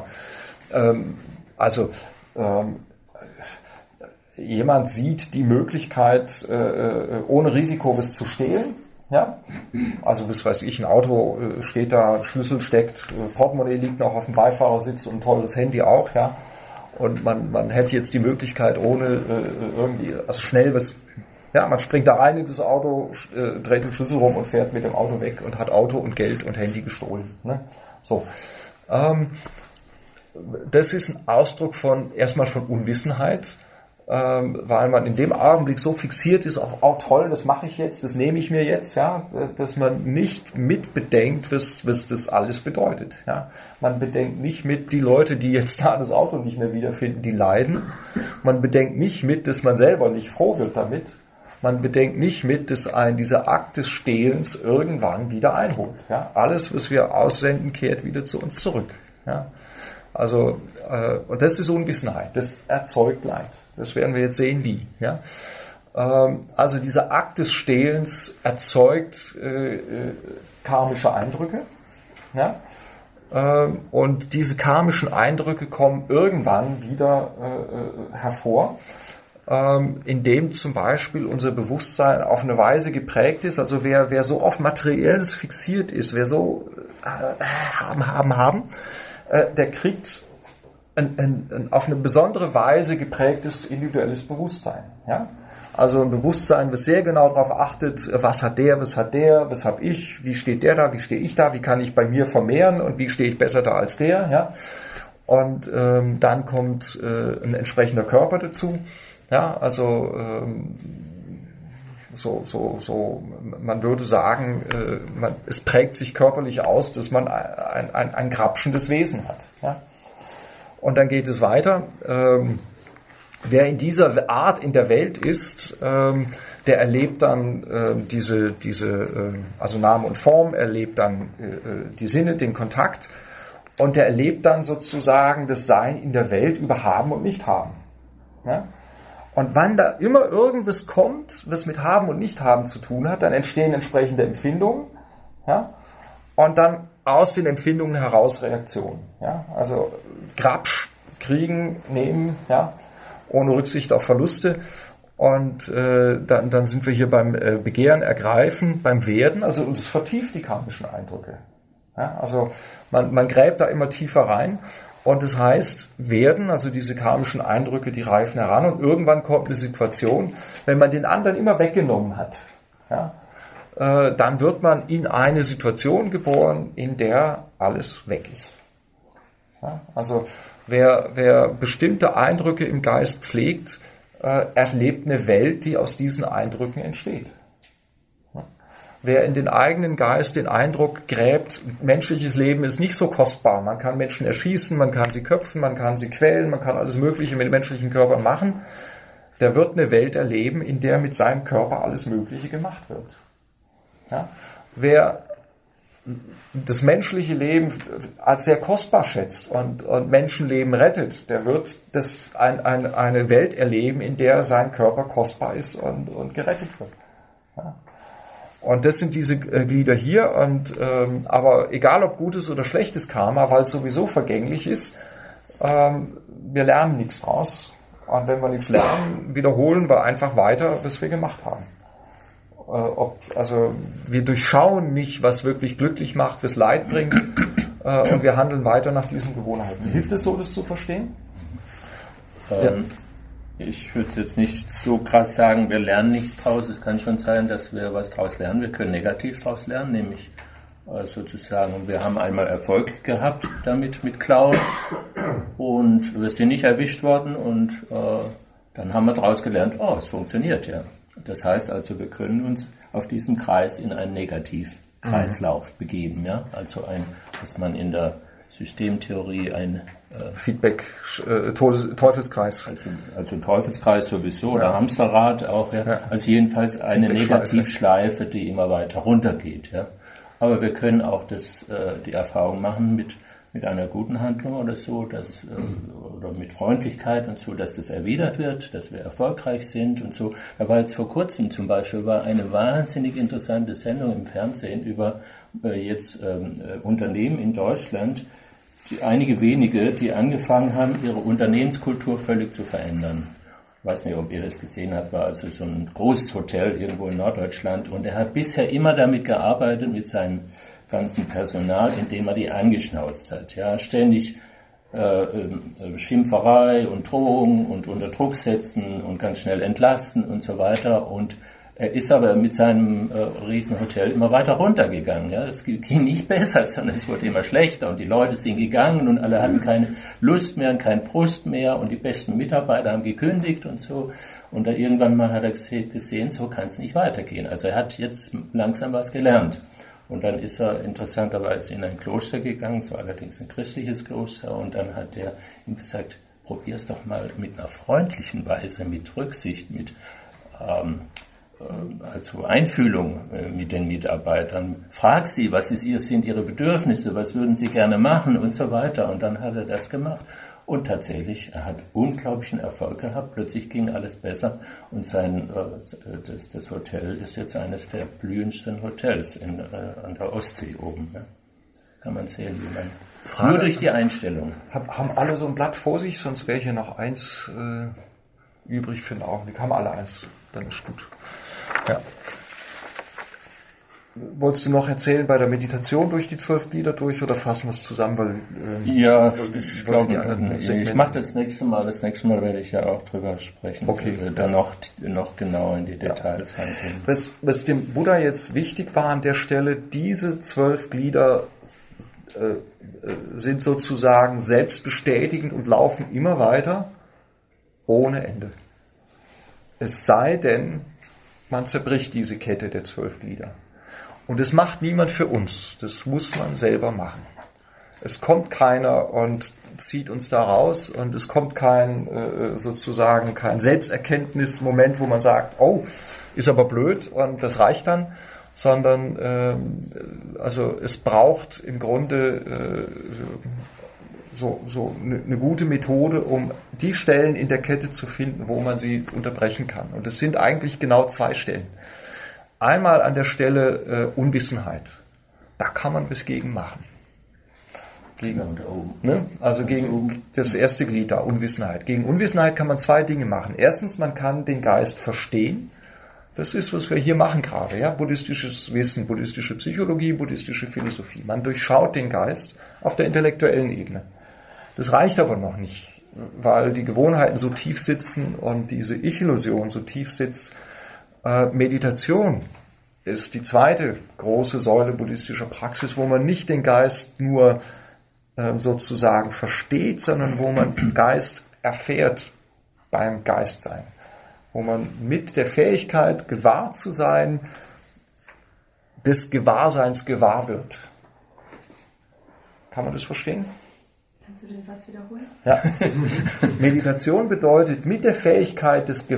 Jemand sieht die Möglichkeit, ohne Risiko was zu stehlen. Ja? Also, was weiß ich, ein Auto steht da, Schlüssel steckt, Portemonnaie liegt noch auf dem Beifahrersitz und ein teures Handy auch. Ja? Und man hätte jetzt die Möglichkeit, ohne schnell was, ja, man springt da rein in das Auto, dreht den Schlüssel rum und fährt mit dem Auto weg und hat Auto und Geld und Handy gestohlen. Ne? So. Das ist ein Ausdruck erstmal von Unwissenheit. Weil man in dem Augenblick so fixiert ist auf, oh toll, das mache ich jetzt, das nehme ich mir jetzt, ja, dass man nicht mitbedenkt, was das alles bedeutet. Ja. Man bedenkt nicht mit, die Leute, die jetzt da das Auto nicht mehr wiederfinden, die leiden. Man bedenkt nicht mit, dass man selber nicht froh wird damit. Man bedenkt nicht mit, dass dieser Akt des Stehlens irgendwann wieder einholt. Ja. Alles, was wir aussenden, kehrt wieder zu uns zurück. Ja. Also, und das ist Unwissenheit, das erzeugt Leid. Das werden wir jetzt sehen, wie. Ja? Also dieser Akt des Stehlens erzeugt karmische Eindrücke. Ja? Und diese karmischen Eindrücke kommen irgendwann wieder hervor, indem zum Beispiel unser Bewusstsein auf eine Weise geprägt ist. Also wer so auf Materielles fixiert ist, wer so haben, der kriegt auf eine besondere Weise geprägtes individuelles Bewusstsein. Ja? Also ein Bewusstsein, das sehr genau darauf achtet, was hat der, was habe ich, wie steht der da, wie stehe ich da, wie kann ich bei mir vermehren und wie stehe ich besser da als der. Ja? Und dann kommt ein entsprechender Körper dazu. Ja? Also man würde sagen, es prägt sich körperlich aus, dass man ein grapschendes Wesen hat. Ja? Und dann geht es weiter. Wer in dieser Art in der Welt ist, der erlebt dann also Name und Form, erlebt dann die Sinne, den Kontakt und der erlebt dann sozusagen das Sein in der Welt über Haben und Nicht-Haben. Ja? Und wann da immer irgendwas kommt, was mit Haben und Nicht-Haben zu tun hat, dann entstehen entsprechende Empfindungen. Ja? Und dann aus den Empfindungen heraus Reaktionen. Ja? Also Grapsch, kriegen, nehmen, ja? Ohne Rücksicht auf Verluste. Und dann sind wir hier beim Begehren, Ergreifen, beim Werden. Also es vertieft die karmischen Eindrücke. Ja? Also man gräbt da immer tiefer rein. Und das heißt, werden, also diese karmischen Eindrücke, die reifen heran und irgendwann kommt eine Situation, wenn man den anderen immer weggenommen hat, ja, dann wird man in eine Situation geboren, in der alles weg ist. Ja, also wer bestimmte Eindrücke im Geist pflegt, erlebt eine Welt, die aus diesen Eindrücken entsteht. Wer in den eigenen Geist den Eindruck gräbt, menschliches Leben ist nicht so kostbar. Man kann Menschen erschießen, man kann sie köpfen, man kann sie quälen, man kann alles Mögliche mit menschlichen Körpern machen. Der wird eine Welt erleben, in der mit seinem Körper alles Mögliche gemacht wird. Ja? Wer das menschliche Leben als sehr kostbar schätzt und Menschenleben rettet, der wird eine Welt erleben, in der sein Körper kostbar ist und gerettet wird. Ja. Und das sind diese Glieder hier. Aber egal ob gutes oder schlechtes Karma, weil es sowieso vergänglich ist, wir lernen nichts draus. Und wenn wir nichts lernen, wiederholen wir einfach weiter, was wir gemacht haben. Also wir durchschauen nicht, was wirklich glücklich macht, was Leid bringt, und wir handeln weiter nach diesen Gewohnheiten. Hilft es so, das zu verstehen? Ja. Ich würde jetzt nicht so krass sagen, wir lernen nichts draus. Es kann schon sein, dass wir was draus lernen. Wir können negativ draus lernen, nämlich sozusagen, wir haben einmal Erfolg gehabt damit mit Klauen und wir sind nicht erwischt worden und dann haben wir daraus gelernt, es funktioniert ja. Das heißt also, wir können uns auf diesen Kreis in einen Negativkreislauf begeben, ja. Also was man in der Systemtheorie ein Feedback, Teufelskreis. Also Teufelskreis sowieso, oder Hamsterrad auch, ja. Also jedenfalls eine Negativschleife, die immer weiter runtergeht, ja. Aber wir können auch die Erfahrung machen mit einer guten Handlung oder so, oder mit Freundlichkeit und so, dass das erwidert wird, dass wir erfolgreich sind und so. Da war jetzt vor kurzem zum Beispiel eine wahnsinnig interessante Sendung im Fernsehen über Unternehmen in Deutschland, einige wenige, die angefangen haben, ihre Unternehmenskultur völlig zu verändern. Ich weiß nicht, ob ihr das gesehen habt, war also so ein großes Hotel irgendwo in Norddeutschland und er hat bisher immer damit gearbeitet, mit seinem ganzen Personal, indem er die angeschnauzt hat. Ja, ständig Schimpferei und Drohung und unter Druck setzen und ganz schnell entlasten und so weiter. Und er ist aber mit seinem Riesenhotel immer weiter runtergegangen. Ja, es ging nicht besser, sondern es wurde immer schlechter und die Leute sind gegangen und alle hatten keine Lust mehr und keinen Frust mehr und die besten Mitarbeiter haben gekündigt und so. Und da irgendwann mal hat er gesehen, so kann es nicht weitergehen. Also er hat jetzt langsam was gelernt. Und dann ist er interessanterweise in ein Kloster gegangen, so allerdings ein christliches Kloster, und dann hat er ihm gesagt, probier's doch mal mit einer freundlichen Weise, mit Rücksicht, mit also Einfühlung mit den Mitarbeitern. Frag sie, sind ihre Bedürfnisse, was würden sie gerne machen und so weiter. Und dann hat er das gemacht. Und tatsächlich, er hat unglaublichen Erfolg gehabt. Plötzlich ging alles besser und das Hotel ist jetzt eines der blühendsten Hotels an der Ostsee oben. Ja. Kann man sehen, wie man nur durch die Einstellung. Haben alle so ein Blatt vor sich, sonst wäre hier noch eins übrig für den Augenblick. Haben alle eins, dann ist gut. Ja. Wolltest du noch erzählen bei der Meditation durch die 12 Glieder durch oder fassen wir es zusammen? Weil, ich glaube, ich mache das nächste Mal. Das nächste Mal werde ich ja auch drüber sprechen. Okay. Dann noch genauer in die Details reingehen. Was dem Buddha jetzt wichtig war an der Stelle, diese 12 Glieder sind sozusagen selbstbestätigend und laufen immer weiter ohne Ende. Es sei denn, man zerbricht diese Kette der 12 Glieder. Und das macht niemand für uns. Das muss man selber machen. Es kommt keiner und zieht uns da raus und es kommt kein Selbsterkenntnismoment, wo man sagt, ist aber blöd und das reicht dann, sondern es braucht im Grunde eine gute Methode, um die Stellen in der Kette zu finden, wo man sie unterbrechen kann. Und es sind eigentlich genau 2 Stellen. Einmal an der Stelle Unwissenheit. Da kann man was gegen machen. Also gegen das erste Glied da, Unwissenheit. Gegen Unwissenheit kann man 2 Dinge machen. Erstens, man kann den Geist verstehen. Das ist, was wir hier machen gerade. Ja? Buddhistisches Wissen, buddhistische Psychologie, buddhistische Philosophie. Man durchschaut den Geist auf der intellektuellen Ebene. Das reicht aber noch nicht, weil die Gewohnheiten so tief sitzen und diese Ich-Illusion so tief sitzt. Meditation ist die zweite große Säule buddhistischer Praxis, wo man nicht den Geist nur sozusagen versteht, sondern wo man den Geist erfährt beim Geistsein. Wo man mit der Fähigkeit, gewahr zu sein, des Gewahrseins gewahr wird. Kann man das verstehen? Kannst du den Satz wiederholen? Ja. Meditation bedeutet, mit der Fähigkeit des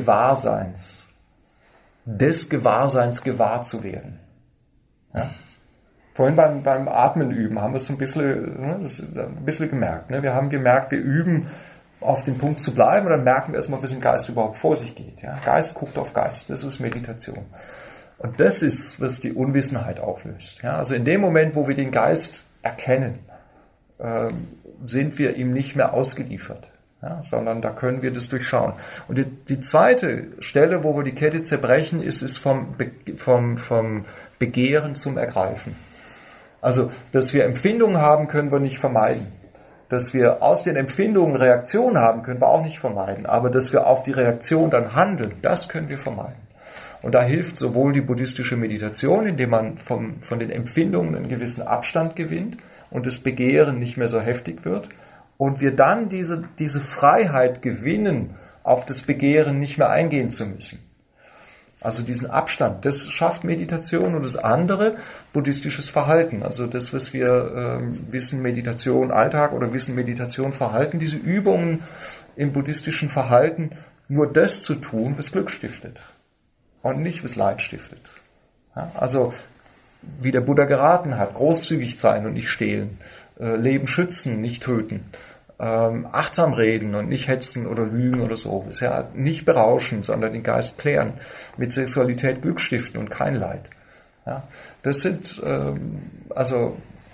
Gewahrseins gewahr zu werden. Ja? Vorhin beim Atmen üben haben wir es so ein bisschen gemerkt. Ne? Wir haben gemerkt, wir üben auf den Punkt zu bleiben und dann merken wir erstmal, bis im Geist überhaupt vor sich geht. Ja? Geist guckt auf Geist, das ist Meditation. Und das ist, was die Unwissenheit auflöst. Ja? Also in dem Moment, wo wir den Geist erkennen, sind wir ihm nicht mehr ausgeliefert. Ja? Sondern da können wir das durchschauen. Und die zweite Stelle, wo wir die Kette zerbrechen, ist vom Begehren zum Ergreifen. Also, dass wir Empfindungen haben, können wir nicht vermeiden. Dass wir aus den Empfindungen Reaktionen haben, können wir auch nicht vermeiden. Aber dass wir auf die Reaktion dann handeln, das können wir vermeiden. Und da hilft sowohl die buddhistische Meditation, indem man von den Empfindungen einen gewissen Abstand gewinnt und das Begehren nicht mehr so heftig wird. Und wir dann diese Freiheit gewinnen, auf das Begehren nicht mehr eingehen zu müssen. Also diesen Abstand, das schafft Meditation. Und das andere, buddhistisches Verhalten. Also das, was wir wissen, Meditation Alltag oder wissen Meditation Verhalten, diese Übungen im buddhistischen Verhalten, nur das zu tun, was Glück stiftet und nicht was Leid stiftet. Ja, also wie der Buddha geraten hat, großzügig sein und nicht stehlen, Leben schützen, nicht töten, achtsam reden und nicht hetzen oder lügen oder so. Das ist ja nicht berauschen, sondern den Geist klären, mit Sexualität Glück stiften und kein Leid. Ja, das sind also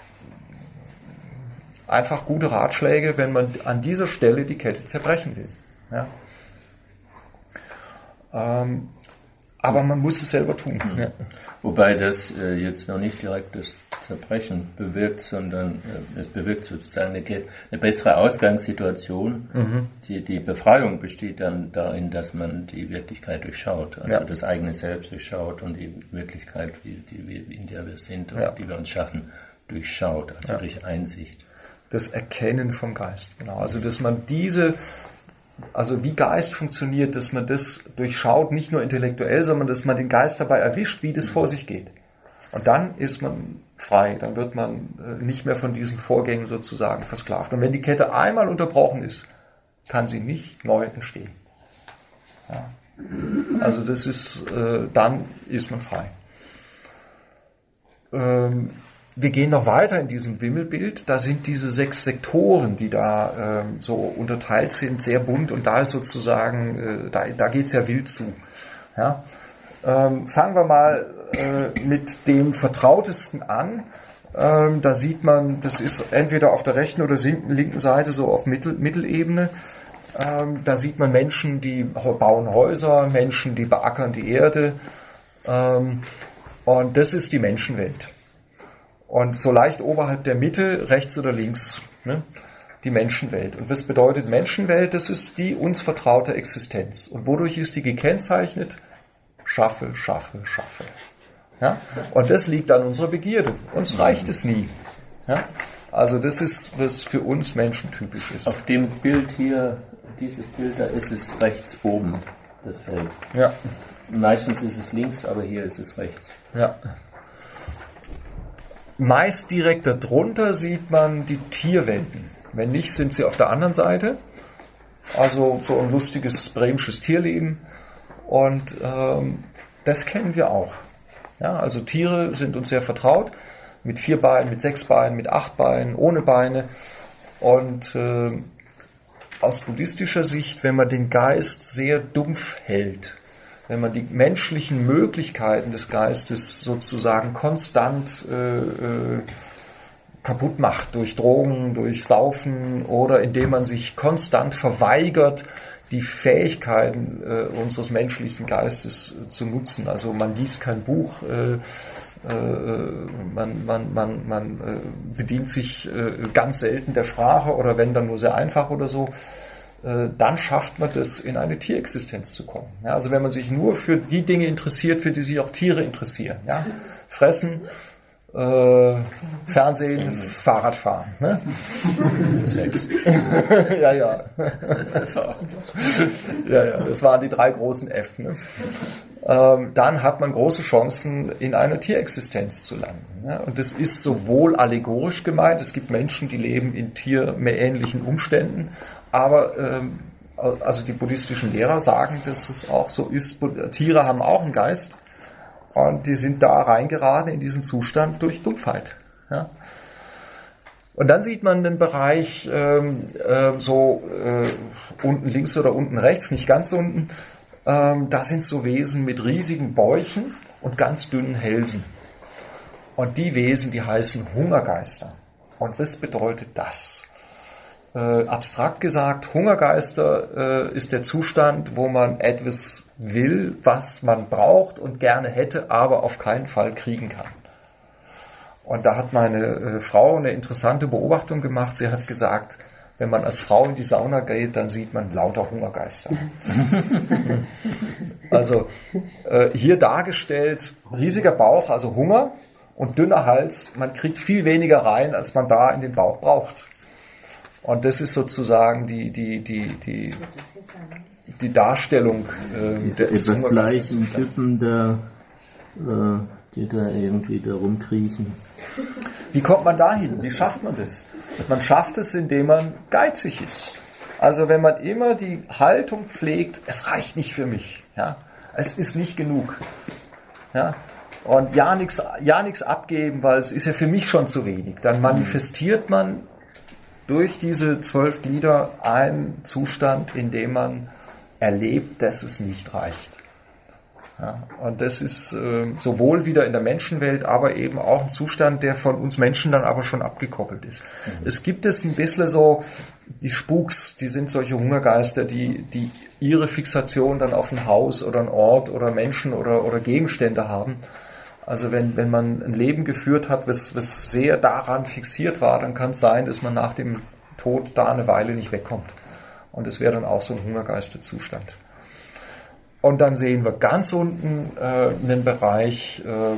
einfach gute Ratschläge, wenn man an dieser Stelle die Kette zerbrechen will. Ja. Aber man muss es selber tun. Ja. Wobei das jetzt noch nicht direkt das Zerbrechen bewirkt, sondern es bewirkt sozusagen eine bessere Ausgangssituation. Mhm. Die Befreiung besteht dann darin, dass man die Wirklichkeit durchschaut, also das eigene Selbst durchschaut und die Wirklichkeit, in der wir sind und die wir uns schaffen, durchschaut, also durch Einsicht. Das Erkennen vom Geist, genau. Also dass man also wie Geist funktioniert, dass man das durchschaut, nicht nur intellektuell, sondern dass man den Geist dabei erwischt, wie das vor sich geht. Und dann ist man frei, dann wird man nicht mehr von diesen Vorgängen sozusagen versklavt. Und wenn die Kette einmal unterbrochen ist, kann sie nicht neu entstehen. Ja. Also das ist, dann ist man frei. Wir gehen noch weiter in diesem Wimmelbild. Da sind diese 6 Sektoren, die da so unterteilt sind, sehr bunt. Und da ist sozusagen, da geht es ja wild zu. Ja? Fangen wir mal mit dem Vertrautesten an. Da sieht man, das ist entweder auf der rechten oder linken Seite so auf Mittelebene. Da sieht man Menschen, die bauen Häuser, Menschen, die beackern die Erde. Und das ist die Menschenwelt. Und so leicht oberhalb der Mitte, rechts oder links, ne, die Menschenwelt. Und was bedeutet Menschenwelt? Das ist die uns vertraute Existenz. Und wodurch ist die gekennzeichnet? Schaffe, schaffe, schaffe. Ja? Und das liegt an unserer Begierde. Uns reicht es nie. Ja? Also das ist, was für uns Menschen typisch ist. Auf dem Bild hier, dieses Bild, da ist es rechts oben, das Feld. Ja. Meistens ist es links, aber hier ist es rechts. Ja. Meist direkt darunter sieht man die Tierwelten. Wenn nicht, sind sie auf der anderen Seite. Also so ein lustiges bremsches Tierleben. Und das kennen wir auch. Ja, also Tiere sind uns sehr vertraut. Mit 4 Beinen, mit 6 Beinen, mit 8 Beinen, ohne Beine. Und aus buddhistischer Sicht, wenn man den Geist sehr dumpf hält, wenn man die menschlichen Möglichkeiten des Geistes sozusagen konstant kaputt macht, durch Drogen, durch Saufen oder indem man sich konstant verweigert, die Fähigkeiten unseres menschlichen Geistes zu nutzen. Also man liest kein Buch, man bedient sich ganz selten der Sprache oder wenn dann nur sehr einfach oder so. Dann schafft man das, in eine Tierexistenz zu kommen. Ja, also wenn man sich nur für die Dinge interessiert, für die sich auch Tiere interessieren. Ja? Fressen, Fernsehen, Fahrradfahren. Ne? Sex. Ja. Ja, das waren die 3 großen F. Ne? Dann hat man große Chancen, in einer Tierexistenz zu landen. Ja? Und das ist sowohl allegorisch gemeint, es gibt Menschen, die leben in tierähnlichen Umständen, aber also die buddhistischen Lehrer sagen, dass es auch so ist, Tiere haben auch einen Geist, Und die sind da reingeraten in diesen Zustand durch Dumpfheit. Ja. Und dann sieht man den Bereich unten links oder unten rechts, nicht ganz unten. Da sind so Wesen mit riesigen Bäuchen und ganz dünnen Hälsen. Und die Wesen, die heißen Hungergeister. Und was bedeutet das? Abstrakt gesagt, Hungergeister ist der Zustand, wo man etwas will, was man braucht und gerne hätte, aber auf keinen Fall kriegen kann. Und da hat meine Frau eine interessante Beobachtung gemacht. Sie hat gesagt, wenn man als Frau in die Sauna geht, dann sieht man lauter Hungergeister. Also hier dargestellt, riesiger Bauch, also Hunger und dünner Hals. Man kriegt viel weniger rein, als man da in den Bauch braucht. Und das ist sozusagen die Darstellung des etwas bleichen Typen, die da irgendwie da rumkriechen. Wie kommt man dahin? Wie schafft man das? Man schafft es, indem man geizig ist. Also wenn man immer die Haltung pflegt, es reicht nicht für mich. Ja? Es ist nicht genug. Ja? Und ja nichts abgeben, weil es ist ja für mich schon zu wenig. Dann manifestiert man durch diese 12 Glieder einen Zustand, in dem man erlebt, dass es nicht reicht. Ja, und das ist sowohl wieder in der Menschenwelt, aber eben auch ein Zustand, der von uns Menschen dann aber schon abgekoppelt ist. Es gibt es ein bisschen so, die Spuks, die sind solche Hungergeister, die ihre Fixation dann auf ein Haus oder einen Ort oder Menschen oder Gegenstände haben. Also wenn man ein Leben geführt hat, was sehr daran fixiert war, dann kann es sein, dass man nach dem Tod da eine Weile nicht wegkommt. Und das wäre dann auch so ein Hungergeisterzustand. Und dann sehen wir ganz unten einen Bereich,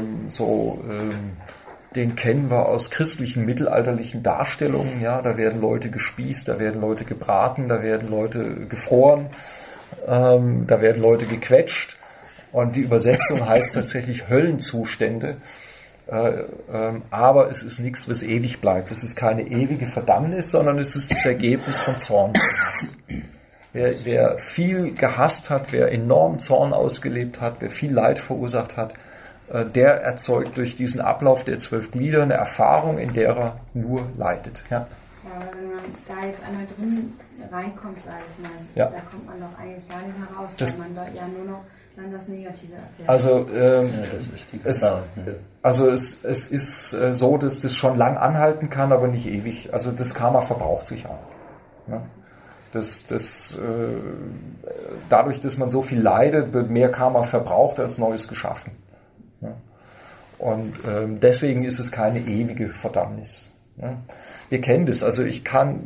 den kennen wir aus christlichen, mittelalterlichen Darstellungen. Ja, da werden Leute gespießt, da werden Leute gebraten, da werden Leute gefroren, da werden Leute gequetscht. Und die Übersetzung heißt tatsächlich Höllenzustände. Aber es ist nichts, was ewig bleibt. Es ist keine ewige Verdammnis, sondern es ist das Ergebnis von Zorn und Hass. Wer viel gehasst hat, wer enormen Zorn ausgelebt hat, wer viel Leid verursacht hat, der erzeugt durch diesen Ablauf der 12 Glieder eine Erfahrung, in der er nur leidet. Ja. Aber wenn man da jetzt einmal drin reinkommt, sage ich mal, ja. Da kommt man doch eigentlich gar nicht heraus, weil man da ja nur noch dann das Negative erfährt. Also es ist so, dass das schon lang anhalten kann, aber nicht ewig. Also das Karma verbraucht sich auch. Ne? Dadurch, dass man so viel leidet, wird mehr Karma verbraucht als Neues geschaffen. Ne? Und deswegen ist es keine ewige Verdammnis. Ne? Wir kennen das. Also ich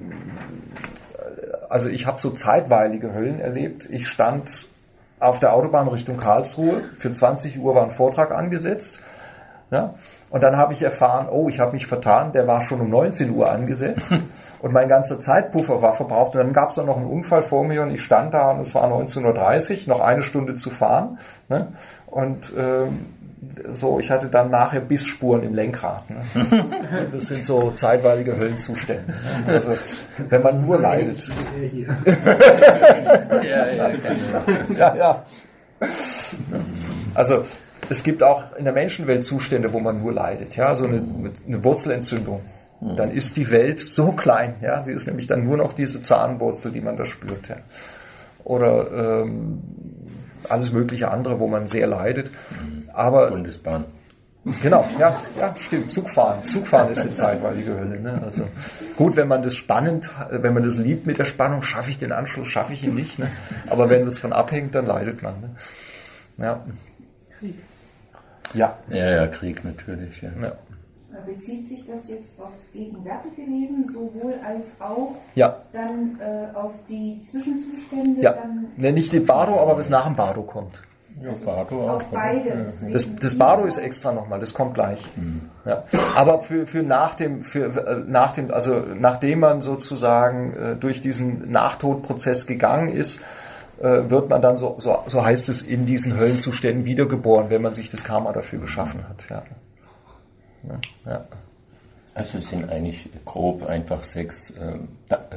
habe so zeitweilige Höllen erlebt. Ich stand auf der Autobahn Richtung Karlsruhe. Für 20 Uhr war ein Vortrag angesetzt. Ja? Und dann habe ich erfahren, ich habe mich vertan, der war schon um 19 Uhr angesetzt und mein ganzer Zeitpuffer war verbraucht. Und dann gab es noch einen Unfall vor mir und ich stand da und es war 19.30 Uhr, noch eine Stunde zu fahren. Ne? Und ich hatte dann nachher Bissspuren im Lenkrad. Ne? Das sind so zeitweilige Höllenzustände. Ne? Also wenn man nur leidet. Ja. Also es gibt auch in der Menschenwelt Zustände, wo man nur leidet. Ja, so eine Wurzelentzündung. Dann ist die Welt so klein. Ja, die ist nämlich dann nur noch diese Zahnwurzel, die man da spürt. Ja. Oder alles mögliche andere, wo man sehr leidet. Aber Bundesbahn. Genau, ja, stimmt. Zugfahren ist eine zeitweilige Hölle. Ne? Also gut, wenn man das liebt mit der Spannung, schaffe ich den Anschluss, schaffe ich ihn nicht. Ne? Aber wenn das von abhängt, dann leidet man. Ne? Ja. Krieg. Ja, Krieg natürlich. Ja. Bezieht sich das jetzt aufs gegenwärtige Leben sowohl als auch dann auf die Zwischenzustände? Ja, nicht die Bardo, aber was nach dem Bardo kommt. Ja, Bardo auch. Auf beide. Das Bardo ist extra nochmal, das kommt gleich. Ja. Aber nachdem man sozusagen durch diesen Nachtodprozess gegangen ist, wird man dann, so heißt es, in diesen Höllenzuständen wiedergeboren, wenn man sich das Karma dafür geschaffen hat. Ja. Also es sind eigentlich grob einfach 6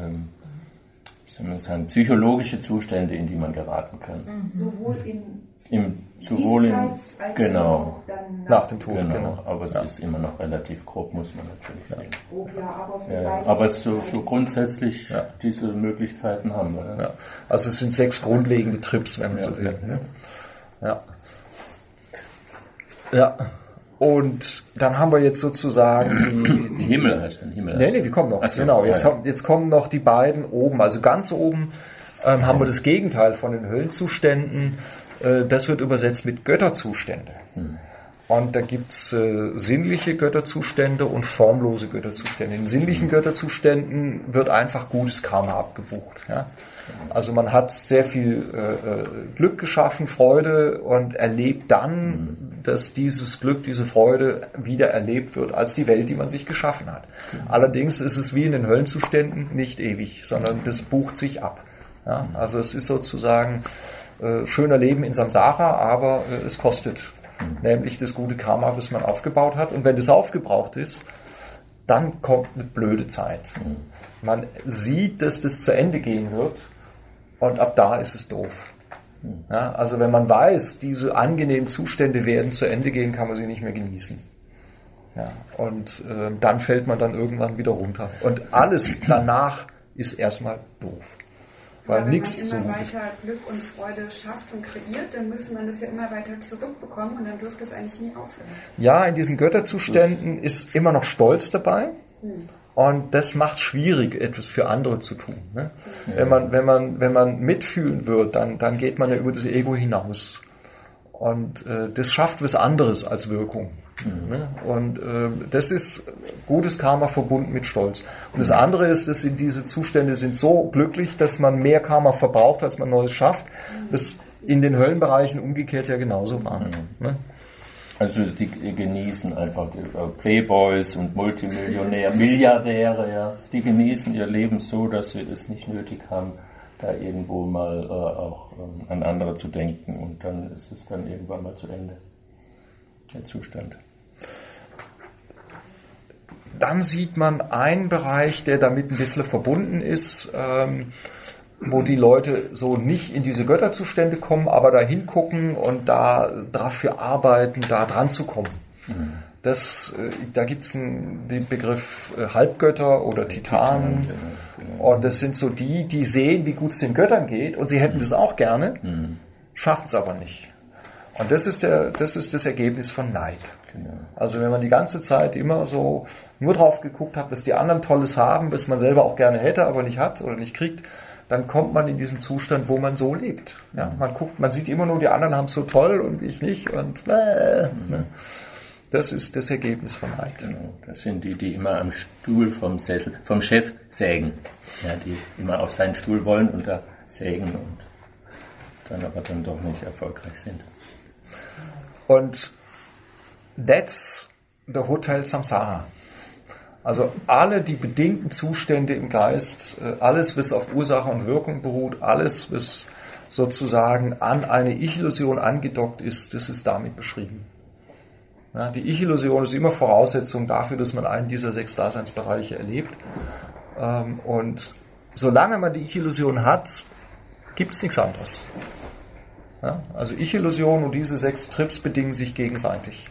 psychologische Zustände, in die man geraten kann. Sowohl Sowohl genau, nach dem Tod. Genau. Aber es ist immer noch relativ grob, muss man natürlich sehen. Aber so grundsätzlich diese Möglichkeiten haben wir. Ja. Also es sind 6 grundlegende Trips, wenn man so will. Ja. Und dann haben wir jetzt sozusagen die Himmel heißt dann Himmel. Nee, die kommen noch. So, genau, jetzt kommen noch die beiden oben. Also ganz oben haben wir das Gegenteil von den Höllenzuständen. Das wird übersetzt mit Götterzustände. Und da gibt's sinnliche Götterzustände und formlose Götterzustände. In sinnlichen Götterzuständen wird einfach gutes Karma abgebucht. Ja? Also man hat sehr viel Glück geschaffen, Freude und erlebt dann, dass dieses Glück, diese Freude wieder erlebt wird als die Welt, die man sich geschaffen hat. Allerdings ist es wie in den Höllenzuständen nicht ewig, sondern das bucht sich ab. Ja? Also es ist sozusagen schöner Leben in Samsara, aber es kostet. Nämlich das gute Karma, das man aufgebaut hat. Und wenn das aufgebraucht ist, dann kommt eine blöde Zeit. Man sieht, dass das zu Ende gehen wird und ab da ist es doof. Ja, also wenn man weiß, diese angenehmen Zustände werden zu Ende gehen, kann man sie nicht mehr genießen. Ja, und dann fällt man dann irgendwann wieder runter. Und alles danach ist erstmal doof. Weil wenn man immer weiter Glück und Freude schafft und kreiert, dann müsste man das ja immer weiter zurückbekommen und dann dürfte es eigentlich nie aufhören. Ja, in diesen Götterzuständen ist immer noch Stolz dabei und das macht schwierig, etwas für andere zu tun. Ne? Wenn man mitfühlen wird, dann geht man ja über das Ego hinaus. Und das schafft was anderes als Wirkung. Ne? Und das ist gutes Karma verbunden mit Stolz. Und das andere ist, dass diese Zustände sind so glücklich, dass man mehr Karma verbraucht, als man Neues schafft. Das in den Höllenbereichen umgekehrt ja genauso war. Ne? Also die genießen einfach die Playboys und Multimillionäre, Milliardäre, die genießen ihr Leben so, dass sie es nicht nötig haben, da irgendwo mal auch an andere zu denken und dann ist es dann irgendwann mal zu Ende, der Zustand. Dann sieht man einen Bereich, der damit ein bisschen verbunden ist, wo die Leute so nicht in diese Götterzustände kommen, aber da hingucken und da dafür arbeiten, da dran zu kommen. Da gibt es den Begriff Halbgötter oder Titanen. Und das sind so die sehen, wie gut es den Göttern geht und sie hätten das auch gerne, schaffen es aber nicht. Und das ist das Ergebnis von Neid. Also wenn man die ganze Zeit immer so nur drauf geguckt hat, was die anderen Tolles haben, was man selber auch gerne hätte, aber nicht hat oder nicht kriegt, dann kommt man in diesen Zustand, wo man so lebt. Ja, man sieht immer nur, die anderen haben es so toll und ich nicht und das ist das Ergebnis von Neid. Genau. Das sind die immer am Stuhl vom Chef sägen. Ja, die immer auf seinen Stuhl wollen und da sägen und dann aber dann doch nicht erfolgreich sind. Und that's the Hotel Samsara. Also alle die bedingten Zustände im Geist, alles, was auf Ursache und Wirkung beruht, alles, was sozusagen an eine Ich-Illusion angedockt ist, das ist damit beschrieben. Ja, die Ich-Illusion ist immer Voraussetzung dafür, dass man einen dieser 6 Daseinsbereiche erlebt. Und solange man die Ich-Illusion hat, gibt es nichts anderes. Ja, also Ich-Illusion und diese 6 Trips bedingen sich gegenseitig.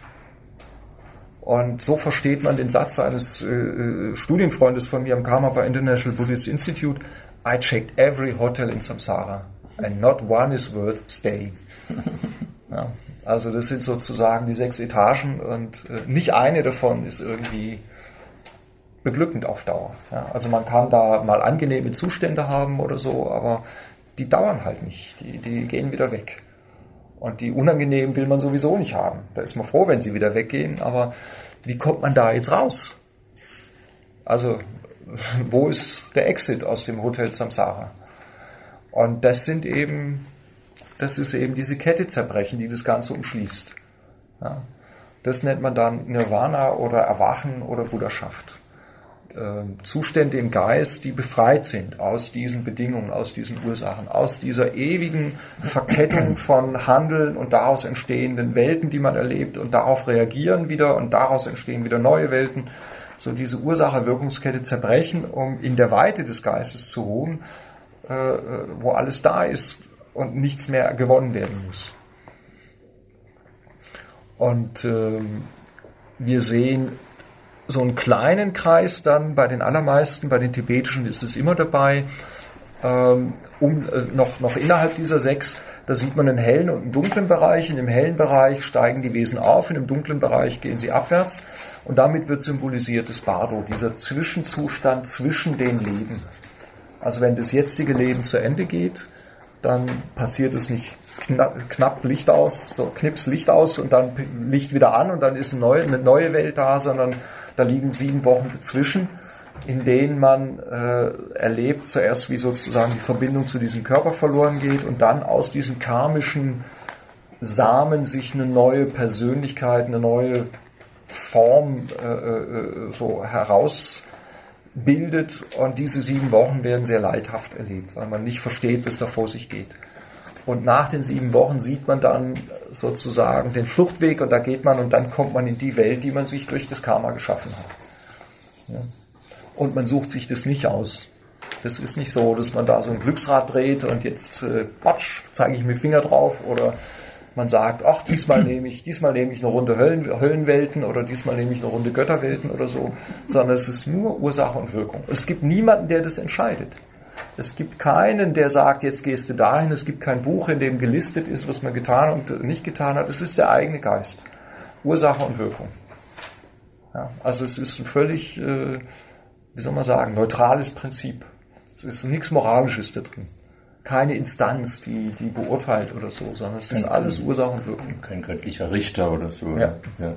Und so versteht man den Satz eines Studienfreundes von mir am Karmapa International Buddhist Institute: I checked every hotel in Samsara and not one is worth staying. Ja, also das sind sozusagen die 6 Etagen und nicht eine davon ist irgendwie beglückend auf Dauer. Ja, also man kann da mal angenehme Zustände haben oder so, aber die dauern halt nicht, die gehen wieder weg. Und die unangenehmen will man sowieso nicht haben. Da ist man froh, wenn sie wieder weggehen, aber wie kommt man da jetzt raus? Also, wo ist der Exit aus dem Hotel Samsara? Und das ist eben diese Kette zerbrechen, die das Ganze umschließt. Ja, das nennt man dann Nirvana oder Erwachen oder Buddhaschaft. Zustände im Geist, die befreit sind aus diesen Bedingungen, aus diesen Ursachen, aus dieser ewigen Verkettung von Handeln und daraus entstehenden Welten, die man erlebt und darauf reagieren wieder und daraus entstehen wieder neue Welten. So diese Ursache-Wirkungskette zerbrechen, um in der Weite des Geistes zu ruhen, wo alles da ist und nichts mehr gewonnen werden muss. Und wir sehen so einen kleinen Kreis dann bei den allermeisten, bei den Tibetischen ist es immer dabei, noch innerhalb dieser 6, da sieht man einen hellen und einen dunklen Bereich. In dem hellen Bereich steigen die Wesen auf, in dem dunklen Bereich gehen sie abwärts. Und damit wird symbolisiert das Bardo, dieser Zwischenzustand zwischen den Leben. Also wenn das jetzige Leben zu Ende geht, dann passiert es nicht knapp Licht aus, so knips Licht aus und dann Licht wieder an und dann ist eine neue Welt da, sondern da liegen 7 Wochen dazwischen, in denen man erlebt zuerst, wie sozusagen die Verbindung zu diesem Körper verloren geht und dann aus diesen karmischen Samen sich eine neue Persönlichkeit, eine neue Form so herausbildet, und diese 7 Wochen werden sehr leidhaft erlebt, weil man nicht versteht, was da vor sich geht. Und nach den 7 Wochen sieht man dann sozusagen den Fluchtweg und da geht man und dann kommt man in die Welt, die man sich durch das Karma geschaffen hat. Ja. Und man sucht sich das nicht aus. Das ist nicht so, dass man da so ein Glücksrad dreht und jetzt zeige ich mit dem Finger drauf, oder man sagt, ach, diesmal nehme ich eine Runde Höllenwelten oder diesmal nehme ich eine Runde Götterwelten oder so, sondern es ist nur Ursache und Wirkung. Es gibt niemanden, der das entscheidet. Es gibt keinen, der sagt, jetzt gehst du dahin. Es gibt kein Buch, in dem gelistet ist, was man getan und nicht getan hat. Es ist der eigene Geist. Ursache und Wirkung. Ja, also es ist ein völlig, neutrales Prinzip. Es ist nichts Moralisches da drin. Keine Instanz, die beurteilt oder so, sondern es ist alles Ursache und Wirkung. Kein göttlicher Richter oder so. Ja.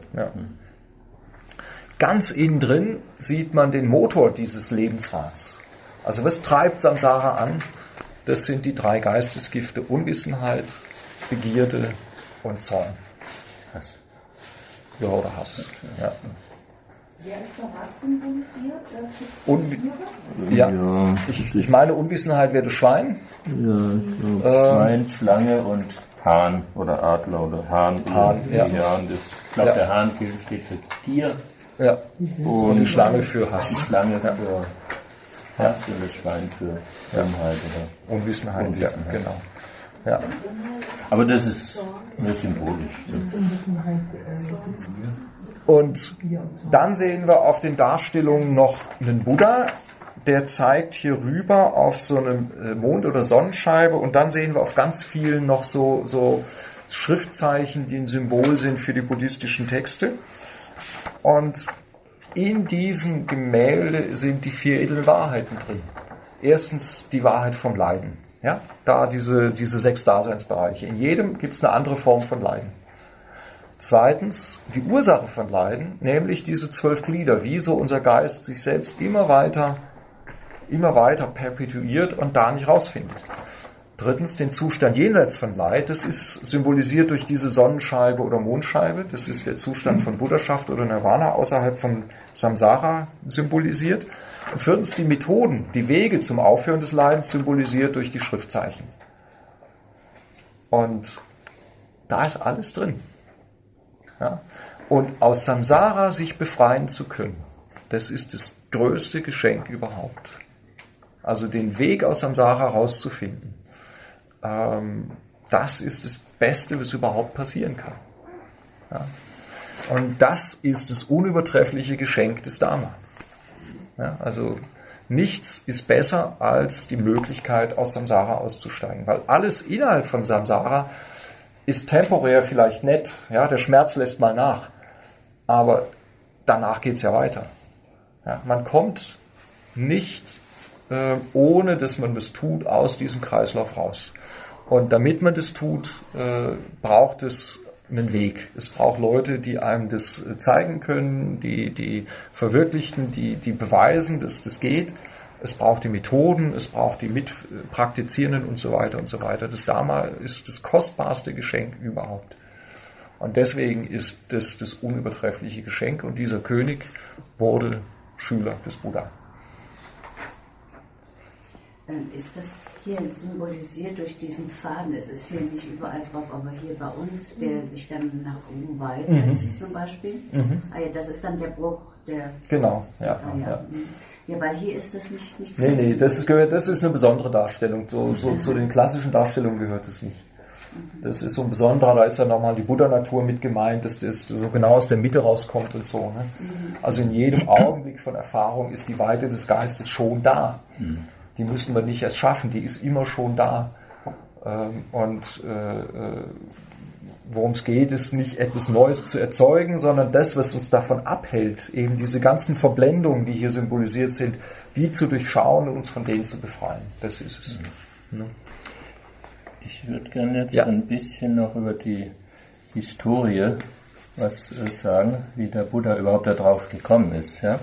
Ganz innen drin sieht man den Motor dieses Lebensrads. Also was treibt Samsara an? Das sind die 3 Geistesgifte: Unwissenheit, Begierde und Zorn. Hass. Ja, oder Hass. Ja. Wer ist der Hass symbolisiert? Ich meine, Unwissenheit wäre das Schwein. Ja, ich glaube, Schwein, Schlange und Hahn oder Adler oder Hahn. Ja. Ich glaube, der Hahn steht für Tier. Ja. Und die Schlange für Hass. Die Schlange für Hass und das Schwein für Dummheit oder Unwissenheit. Ja, genau. Ja. Aber das ist nur symbolisch. Und dann sehen wir auf den Darstellungen noch einen Buddha, der zeigt hier rüber auf so eine Mond- oder Sonnenscheibe, und dann sehen wir auf ganz vielen noch so Schriftzeichen, die ein Symbol sind für die buddhistischen Texte. Und in diesem Gemälde sind die 4 edlen Wahrheiten drin. Erstens die Wahrheit vom Leiden. Ja? Da diese 6 Daseinsbereiche. In jedem gibt es eine andere Form von Leiden. Zweitens die Ursache von Leiden, nämlich diese 12 Glieder, wie so unser Geist sich selbst immer weiter perpetuiert und da nicht rausfindet. Drittens den Zustand jenseits von Leid, das ist symbolisiert durch diese Sonnenscheibe oder Mondscheibe, das ist der Zustand von Buddhaschaft oder Nirvana, außerhalb von Samsara symbolisiert. Und viertens die Methoden, die Wege zum Aufhören des Leidens, symbolisiert durch die Schriftzeichen. Und da ist alles drin. Ja? Und aus Samsara sich befreien zu können, das ist das größte Geschenk überhaupt. Also den Weg aus Samsara rauszufinden, das ist das Beste, was überhaupt passieren kann. Ja? Und das ist das unübertreffliche Geschenk des Dharma. Ja? Also nichts ist besser als die Möglichkeit, aus Samsara auszusteigen, weil alles innerhalb von Samsara ist temporär vielleicht nett, ja, der Schmerz lässt mal nach, aber danach geht es ja weiter. Ja, man kommt nicht, ohne dass man das tut, aus diesem Kreislauf raus. Und damit man das tut, braucht es einen Weg. Es braucht Leute, die einem das zeigen können, die verwirklichen, die beweisen, dass das geht. Es braucht die Methoden, es braucht die Mitpraktizierenden und so weiter und so weiter. Das Dharma ist das kostbarste Geschenk überhaupt. Und deswegen ist das das unübertreffliche Geschenk. Und dieser König wurde Schüler des Buddha. Ist das hier symbolisiert durch diesen Faden? Es ist hier nicht überall drauf, aber hier bei uns, der sich dann nach oben weitet, zum Beispiel. Ah ja, das ist dann der Bruch der... Genau, ja. Ja, weil hier ist das nicht so. Nee, das ist eine besondere Darstellung. So zu den klassischen Darstellungen gehört es nicht. Das ist so ein besonderer, da ist dann nochmal die Buddha-Natur mit gemeint, dass das so genau aus der Mitte rauskommt und so. Ne? Also in jedem Augenblick von Erfahrung ist die Weite des Geistes schon da. Die müssen wir nicht erst schaffen, die ist immer schon da. Worum es geht, ist nicht etwas Neues zu erzeugen, sondern das, was uns davon abhält, eben diese ganzen Verblendungen, die hier symbolisiert sind, die zu durchschauen und uns von denen zu befreien. Das ist es. Ich würde gerne jetzt ein bisschen noch über die Historie was sagen, wie der Buddha überhaupt darauf gekommen ist. Ja?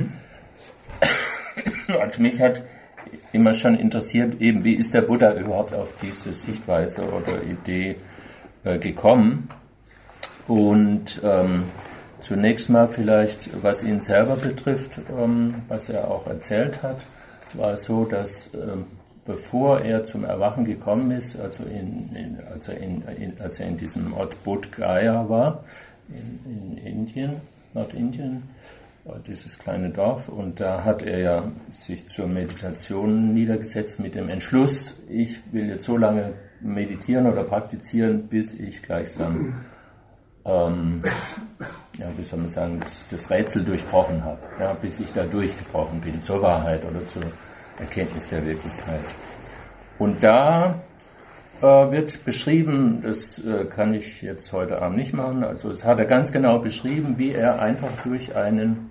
Also mich hat immer schon interessiert, eben wie ist der Buddha überhaupt auf diese Sichtweise oder Idee gekommen. Und zunächst mal vielleicht, was ihn selber betrifft, was er auch erzählt hat, war es so, dass bevor er zum Erwachen gekommen ist, als er in diesem Ort Bodh Gaya war, in Indien, Nordindien, dieses kleine Dorf, und da hat er ja sich zur Meditation niedergesetzt mit dem Entschluss, ich will jetzt so lange meditieren oder praktizieren, bis ich gleichsam wie soll man sagen, das Rätsel durchbrochen habe, bis ich da durchgebrochen bin zur Wahrheit oder zur Erkenntnis der Wirklichkeit. Und da wird beschrieben, das kann ich jetzt heute Abend nicht machen, also es hat er ganz genau beschrieben, wie er einfach durch einen,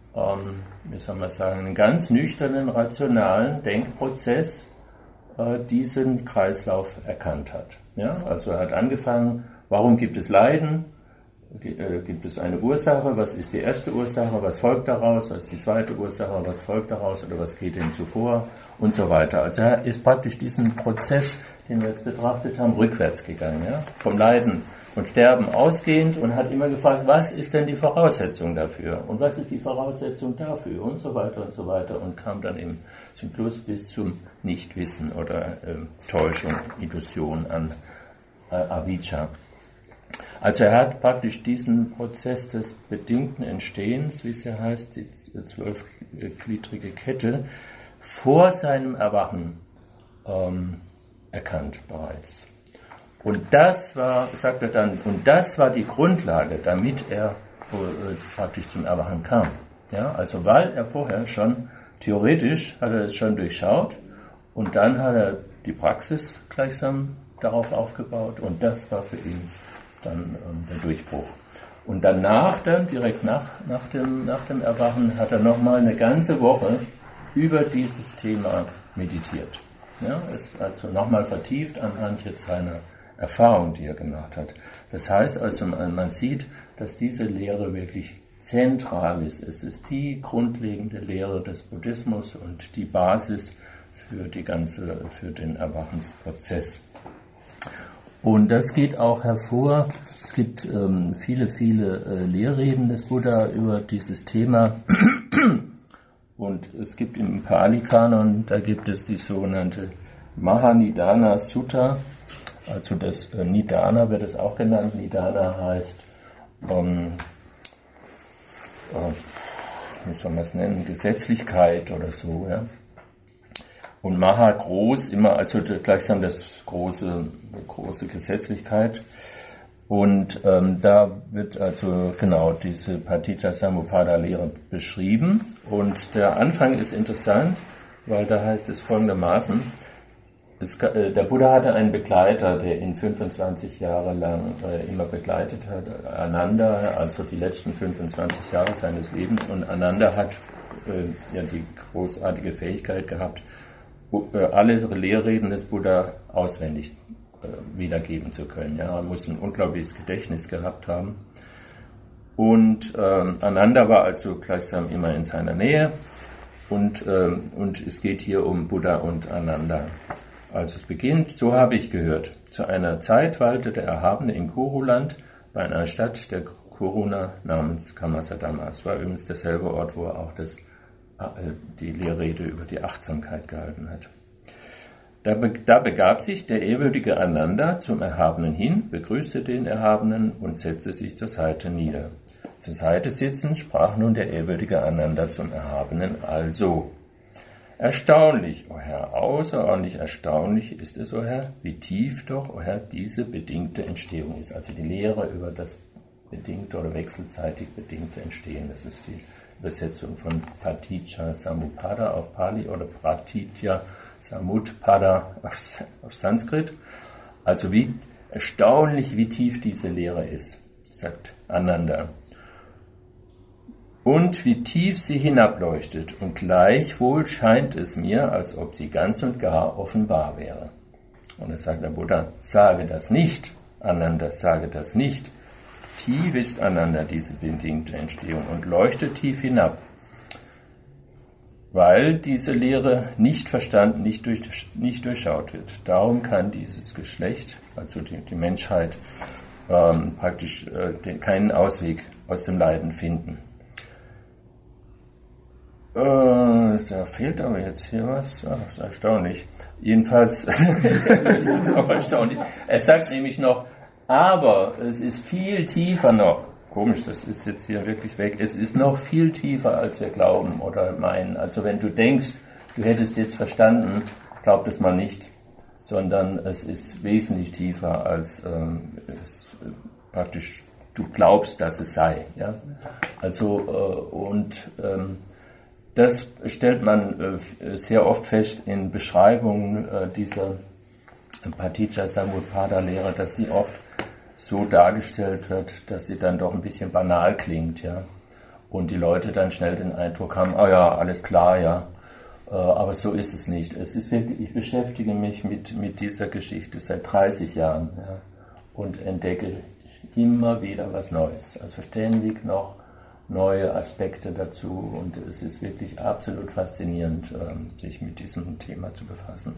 einen ganz nüchternen, rationalen Denkprozess diesen Kreislauf erkannt hat. Ja? Also er hat angefangen, warum gibt es Leiden? Gibt es eine Ursache? Was ist die erste Ursache? Was folgt daraus? Was ist die zweite Ursache? Was folgt daraus? Oder was geht denn zuvor? Und so weiter. Also er ist praktisch diesen Prozess, den wir jetzt betrachtet haben, rückwärts gegangen. Ja? Vom Leiden und Sterben ausgehend und hat immer gefragt, was ist denn die Voraussetzung dafür? Und was ist die Voraussetzung dafür? Und so weiter und so weiter. Und kam dann eben zum Schluss bis zum Nichtwissen oder Täuschung, Illusion an Avijja. Also er hat praktisch diesen Prozess des bedingten Entstehens, wie es ja heißt, die 12gliedrige Kette, vor seinem Erwachen erkannt bereits. Und das war, sagt er dann, und das war die Grundlage, damit er praktisch zum Erwachen kam. Ja, also weil er vorher schon, theoretisch hat er es schon durchschaut und dann hat er die Praxis gleichsam darauf aufgebaut und das war für ihn dann der Durchbruch. Und danach dann, direkt nach dem Erwachen, hat er nochmal eine ganze Woche über dieses Thema meditiert. Ja, ist also nochmal vertieft anhand jetzt seiner Erfahrung, die er gemacht hat. Das heißt also, man sieht, dass diese Lehre wirklich zentral ist. Es ist die grundlegende Lehre des Buddhismus und die Basis für den Erwachensprozess. Und das geht auch hervor, es gibt viele Lehrreden des Buddha über dieses Thema und es gibt im Pali-Kanon, da gibt es die sogenannte Mahanidana Sutta, also das Nidana wird es auch genannt, Nidana heißt, wie soll man es nennen, Gesetzlichkeit oder so, ja. Und Maha groß, immer, also gleichsam das große Gesetzlichkeit. Und da wird also genau diese Paticca-Samuppada-Lehre beschrieben. Und der Anfang ist interessant, weil da heißt es folgendermaßen, der Buddha hatte einen Begleiter, der ihn 25 Jahre lang immer begleitet hat, Ananda, also die letzten 25 Jahre seines Lebens. Und Ananda hat die großartige Fähigkeit gehabt, alle Lehrreden des Buddha auswendig wiedergeben zu können. Ja, er muss ein unglaubliches Gedächtnis gehabt haben. Und Ananda war also gleichsam immer in seiner Nähe. Und es geht hier um Buddha und Ananda. Also es beginnt, so habe ich gehört, zu einer Zeit weilte der Erhabene in Kuruland bei einer Stadt der Kuruna namens Kamasadhamma. Es war übrigens derselbe Ort, wo er auch die Lehrrede über die Achtsamkeit gehalten hat. Da begab sich der ehrwürdige Ananda zum Erhabenen hin, begrüßte den Erhabenen und setzte sich zur Seite nieder. Zur Seite sitzend sprach nun der ehrwürdige Ananda zum Erhabenen also: Erstaunlich, o Herr, außerordentlich erstaunlich ist es, o Herr, wie tief doch, o Herr, diese bedingte Entstehung ist. Also die Lehre über das bedingte oder wechselseitig bedingte Entstehen. Das ist die Übersetzung von Pratitya Samutpada auf Pali oder Pratitya Samutpada auf Sanskrit. Also wie erstaunlich, wie tief diese Lehre ist, sagt Ananda. Und wie tief sie hinableuchtet, und gleichwohl scheint es mir, als ob sie ganz und gar offenbar wäre. Und es sagt der Buddha, sage das nicht, Ananda, sage das nicht. Tief ist Ananda, diese bedingte Entstehung, und leuchtet tief hinab, weil diese Lehre nicht verstanden, nicht durchschaut wird. Darum kann dieses Geschlecht, also die Menschheit, praktisch keinen Ausweg aus dem Leiden finden. Da fehlt aber jetzt hier was. Das ist erstaunlich. Jedenfalls, das ist auch erstaunlich. Er sagt nämlich noch, aber es ist viel tiefer noch. Komisch, das ist jetzt hier wirklich weg. Es ist noch viel tiefer, als wir glauben oder meinen. Also wenn du denkst, du hättest jetzt verstanden, glaub das mal nicht, sondern es ist wesentlich tiefer, als es praktisch du glaubst, dass es sei. Ja? Also das stellt man sehr oft fest in Beschreibungen dieser Pratitya Samutpada Lehre, dass die oft so dargestellt wird, dass sie dann doch ein bisschen banal klingt, ja. Und die Leute dann schnell den Eindruck haben, ah ja, alles klar, ja. Aber so ist es nicht. Es ist wirklich, ich beschäftige mich mit dieser Geschichte seit 30 Jahren, ja, und entdecke immer wieder was Neues. Also ständig noch neue Aspekte dazu, und es ist wirklich absolut faszinierend, sich mit diesem Thema zu befassen.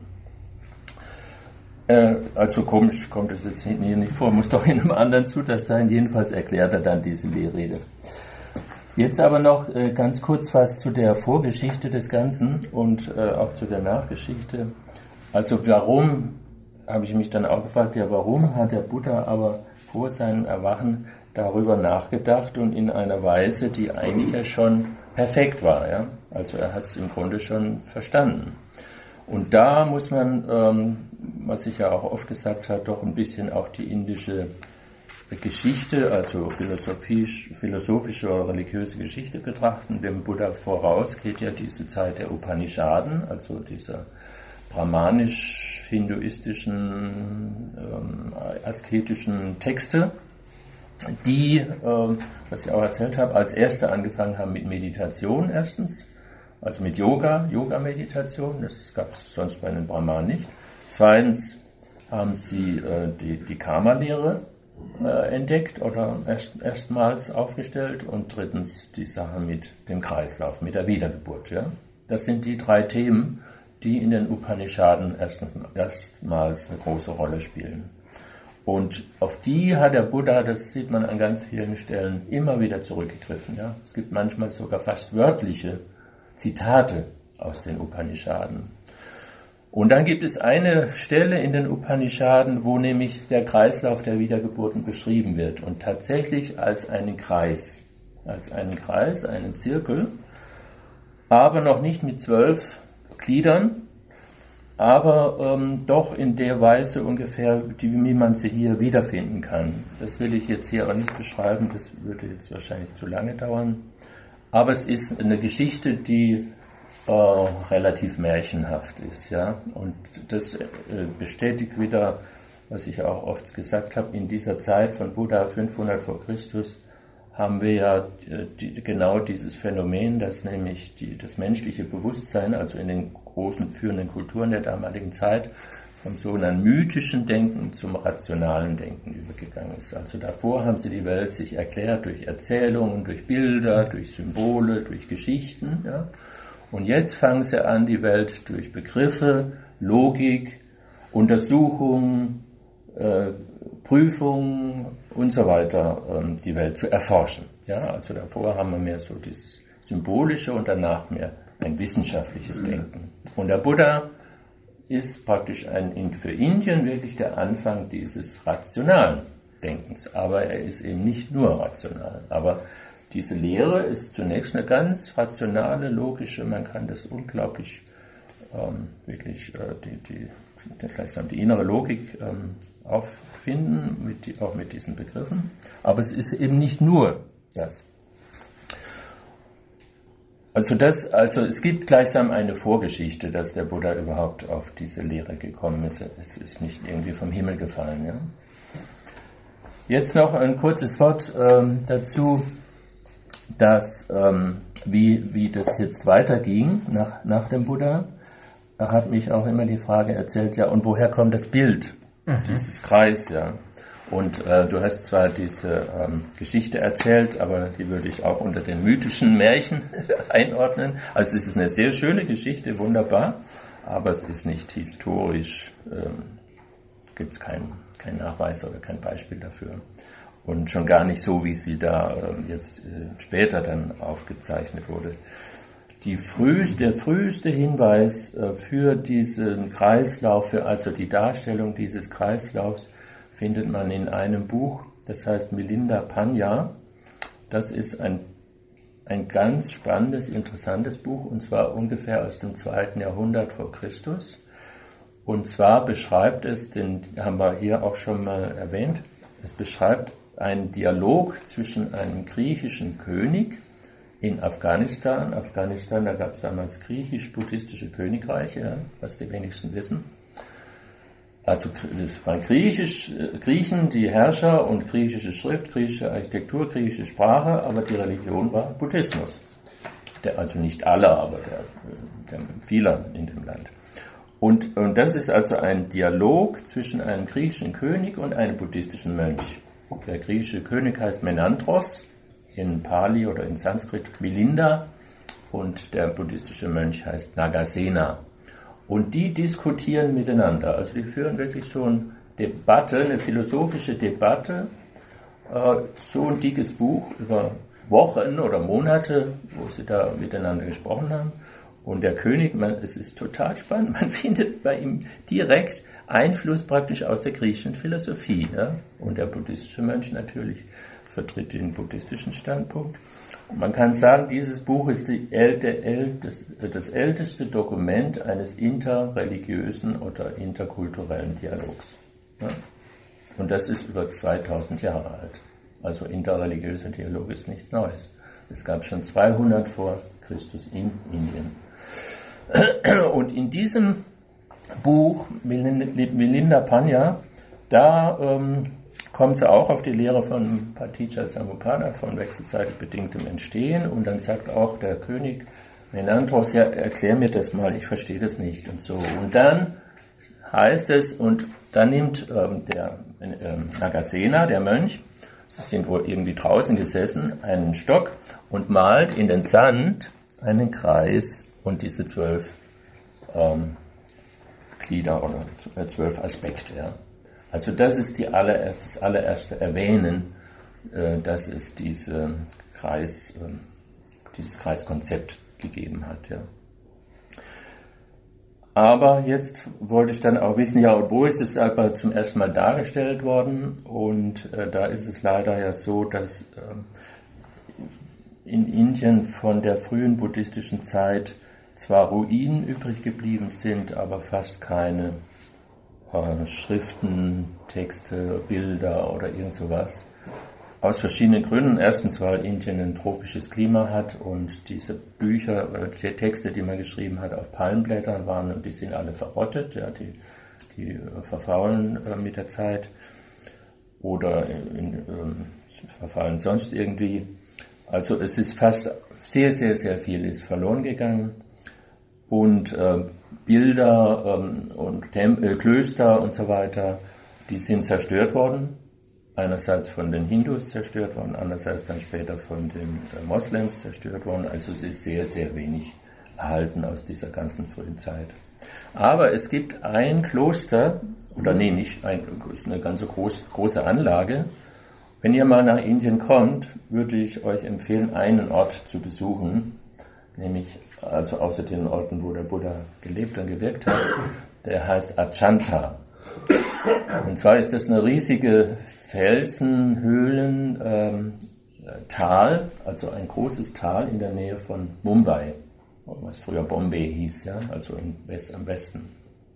Also komisch kommt es jetzt hier nicht vor, muss doch in einem anderen Zutat sein. Jedenfalls erklärt er dann diese Lehrrede. Jetzt aber noch ganz kurz was zu der Vorgeschichte des Ganzen und auch zu der Nachgeschichte. Also warum, habe ich mich dann auch gefragt, ja, warum hat der Buddha aber vor seinem Erwachen darüber nachgedacht und in einer Weise, die eigentlich ja schon perfekt war. Ja? Also er hat es im Grunde schon verstanden. Und da muss man, was ich ja auch oft gesagt habe, doch ein bisschen auch die indische Geschichte, also philosophische oder religiöse Geschichte betrachten. Dem Buddha voraus geht ja diese Zeit der Upanishaden, also dieser brahmanisch-hinduistischen, asketischen Texte, die, was ich auch erzählt habe, als erste angefangen haben mit Meditation erstens, also mit Yoga-Meditation, das gab es sonst bei den Brahmanen nicht. Zweitens haben sie die Karma-Lehre entdeckt oder erstmals aufgestellt, und drittens die Sache mit dem Kreislauf, mit der Wiedergeburt. Ja? Das sind die 3 Themen, die in den Upanishaden erstmals eine große Rolle spielen. Und auf die hat der Buddha, das sieht man an ganz vielen Stellen, immer wieder zurückgegriffen. Ja? Es gibt manchmal sogar fast wörtliche Zitate aus den Upanishaden. Und dann gibt es eine Stelle in den Upanishaden, wo nämlich der Kreislauf der Wiedergeburten beschrieben wird. Und tatsächlich als einen Kreis, einen Zirkel, aber noch nicht mit 12 Gliedern, aber doch in der Weise ungefähr, wie man sie hier wiederfinden kann. Das will ich jetzt hier aber nicht beschreiben, das würde jetzt wahrscheinlich zu lange dauern. Aber es ist eine Geschichte, die relativ märchenhaft ist, ja. Und das bestätigt wieder, was ich auch oft gesagt habe, in dieser Zeit von Buddha 500 vor Christus haben wir ja genau dieses Phänomen, dass nämlich das menschliche Bewusstsein, also in den großen führenden Kulturen der damaligen Zeit, vom sogenannten mythischen Denken zum rationalen Denken übergegangen ist. Also davor haben sie die Welt sich erklärt durch Erzählungen, durch Bilder, durch Symbole, durch Geschichten. Ja? Und jetzt fangen sie an, die Welt durch Begriffe, Logik, Untersuchungen, Prüfungen und so weiter die Welt zu erforschen. Ja? Also davor haben wir mehr so dieses Symbolische und danach mehr ein wissenschaftliches Denken. Und der Buddha ist praktisch für Indien wirklich der Anfang dieses rationalen Denkens. Aber er ist eben nicht nur rational. Aber diese Lehre ist zunächst eine ganz rationale, logische, man kann das unglaublich wirklich die innere Logik auffinden, auch mit diesen Begriffen. Aber es ist eben nicht nur das. Also es gibt gleichsam eine Vorgeschichte, dass der Buddha überhaupt auf diese Lehre gekommen ist. Es ist nicht irgendwie vom Himmel gefallen. Ja? Jetzt noch ein kurzes Wort dazu, dass wie das jetzt weiterging nach dem Buddha. Da hat mich auch immer die Frage erzählt, ja, und woher kommt das Bild, dieses Kreis, ja. Und du hast zwar diese Geschichte erzählt, aber die würde ich auch unter den mythischen Märchen einordnen. Also es ist eine sehr schöne Geschichte, wunderbar, aber es ist nicht historisch, gibt es keinen Nachweis oder kein Beispiel dafür. Und schon gar nicht so, wie sie da jetzt später dann aufgezeichnet wurde. Der früheste Hinweis für diesen Kreislauf, also die Darstellung dieses Kreislaufs, findet man in einem Buch, das heißt Milinda Panya. Das ist ein ganz spannendes, interessantes Buch, und zwar ungefähr aus dem 2. Jahrhundert vor Christus. Und zwar beschreibt es, den haben wir hier auch schon mal erwähnt, es beschreibt einen Dialog zwischen einem griechischen König in Afghanistan. Da gab es damals griechisch-buddhistische Königreiche, was die wenigsten wissen. Also es waren Griechen, die Herrscher, und griechische Schrift, griechische Architektur, griechische Sprache, aber die Religion war Buddhismus. Also nicht alle, aber der vieler in dem Land. Und das ist also ein Dialog zwischen einem griechischen König und einem buddhistischen Mönch. Der griechische König heißt Menandros, in Pali oder in Sanskrit Milinda, und der buddhistische Mönch heißt Nagasena. Und die diskutieren miteinander. Also die führen wirklich so eine Debatte, eine philosophische Debatte, so ein dickes Buch über Wochen oder Monate, wo sie da miteinander gesprochen haben. Und der König, es ist total spannend, man findet bei ihm direkt Einfluss praktisch aus der griechischen Philosophie. Ja? Und der buddhistische Mönch natürlich vertritt den buddhistischen Standpunkt. Und man kann sagen, dieses Buch ist das älteste Dokument eines interreligiösen oder interkulturellen Dialogs. Ja? Und das ist über 2000 Jahre alt. Also interreligiöser Dialog ist nichts Neues. Es gab schon 200 vor Christus in Indien. Und in diesem Buch Milinda Panya, da kommen sie auch auf die Lehre von Paticca Samuppada, von wechselseitig bedingtem Entstehen, und dann sagt auch der König Menandros, ja, erklär mir das mal, ich verstehe das nicht und so. Und dann heißt es, und dann nimmt der Nagasena, der Mönch, sie sind wohl irgendwie draußen gesessen, einen Stock und malt in den Sand einen Kreis und diese 12 Glieder oder 12 Aspekte. Ja. Also das ist das allererste Erwähnen, dass es dieses Kreiskonzept gegeben hat. Ja. Aber jetzt wollte ich dann auch wissen, ja, wo ist es aber zum ersten Mal dargestellt worden? Und da ist es leider ja so, dass in Indien von der frühen buddhistischen Zeit zwar Ruinen übrig geblieben sind, aber fast keine Schriften, Texte, Bilder oder irgend sowas. Aus verschiedenen Gründen. Erstens, weil Indien ein tropisches Klima hat und diese Bücher oder die Texte, die man geschrieben hat, auf Palmblättern waren, und die sind alle verrottet, ja, die verfaulen mit der Zeit oder verfallen sonst irgendwie. Also es ist fast sehr, sehr, sehr viel ist verloren gegangen. Und Bilder und Klöster und so weiter, die sind zerstört worden. Einerseits von den Hindus zerstört worden, andererseits dann später von den Moslems zerstört worden. Also es ist sehr, sehr wenig erhalten aus dieser ganzen frühen Zeit. Aber es gibt ein Kloster, ist eine ganz große Anlage. Wenn ihr mal nach Indien kommt, würde ich euch empfehlen, einen Ort zu besuchen, nämlich also außer den Orten, wo der Buddha gelebt und gewirkt hat, der heißt Ajanta. Und zwar ist das eine riesige Felsenhöhlen, Tal, also ein großes Tal in der Nähe von Mumbai. was früher Bombay hieß, ja, also am Westen,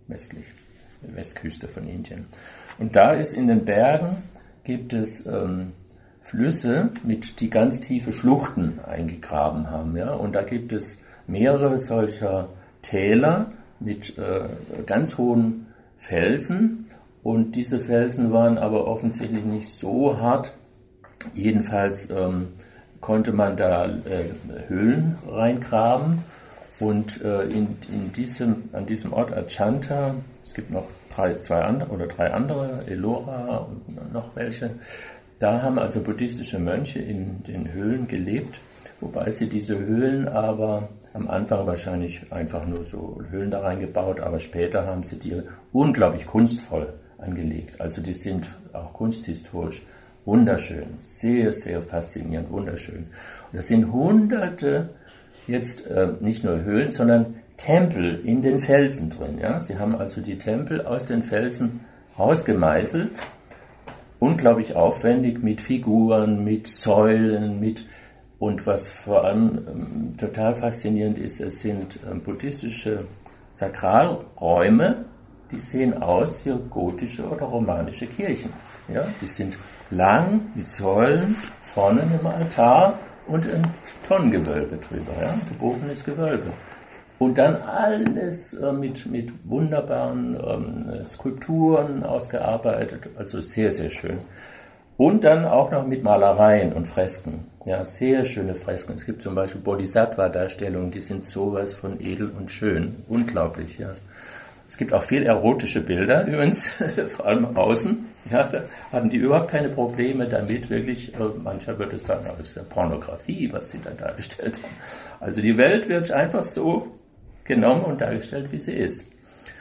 Westküste von Indien. Und da ist in den Bergen, gibt es Flüsse, die ganz tiefe Schluchten eingegraben haben, ja, und da gibt es mehrere solcher Täler mit ganz hohen Felsen, und diese Felsen waren aber offensichtlich nicht so hart. Jedenfalls konnte man da Höhlen reingraben, und an diesem Ort Achanta, es gibt noch drei andere, Ellora und noch welche, da haben also buddhistische Mönche in den Höhlen gelebt, wobei sie diese Höhlen aber am Anfang wahrscheinlich einfach nur so Höhlen da reingebaut, aber später haben sie die unglaublich kunstvoll angelegt. Also die sind auch kunsthistorisch wunderschön, sehr, sehr faszinierend, wunderschön. Und das sind hunderte, jetzt nicht nur Höhlen, sondern Tempel in den Felsen drin. Ja? Sie haben also die Tempel aus den Felsen rausgemeißelt, unglaublich aufwendig mit Figuren, mit Säulen, und was vor allem total faszinierend ist, es sind buddhistische Sakralräume, die sehen aus wie gotische oder romanische Kirchen. Ja? Die sind lang mit Säulen, vorne im Altar und ein Tonnengewölbe drüber, ja? Gebogenes Gewölbe. Und dann alles mit wunderbaren Skulpturen ausgearbeitet, also sehr, sehr schön. Und dann auch noch mit Malereien und Fresken, ja, sehr schöne Fresken. Es gibt zum Beispiel Bodhisattva-Darstellungen, die sind sowas von edel und schön, unglaublich, ja. Es gibt auch viel erotische Bilder übrigens, vor allem außen. Ja, da hatten die überhaupt keine Probleme damit, wirklich, mancher würde sagen, das ist ja Pornografie, was die da dargestellt haben. Also die Welt wird einfach so genommen und dargestellt, wie sie ist.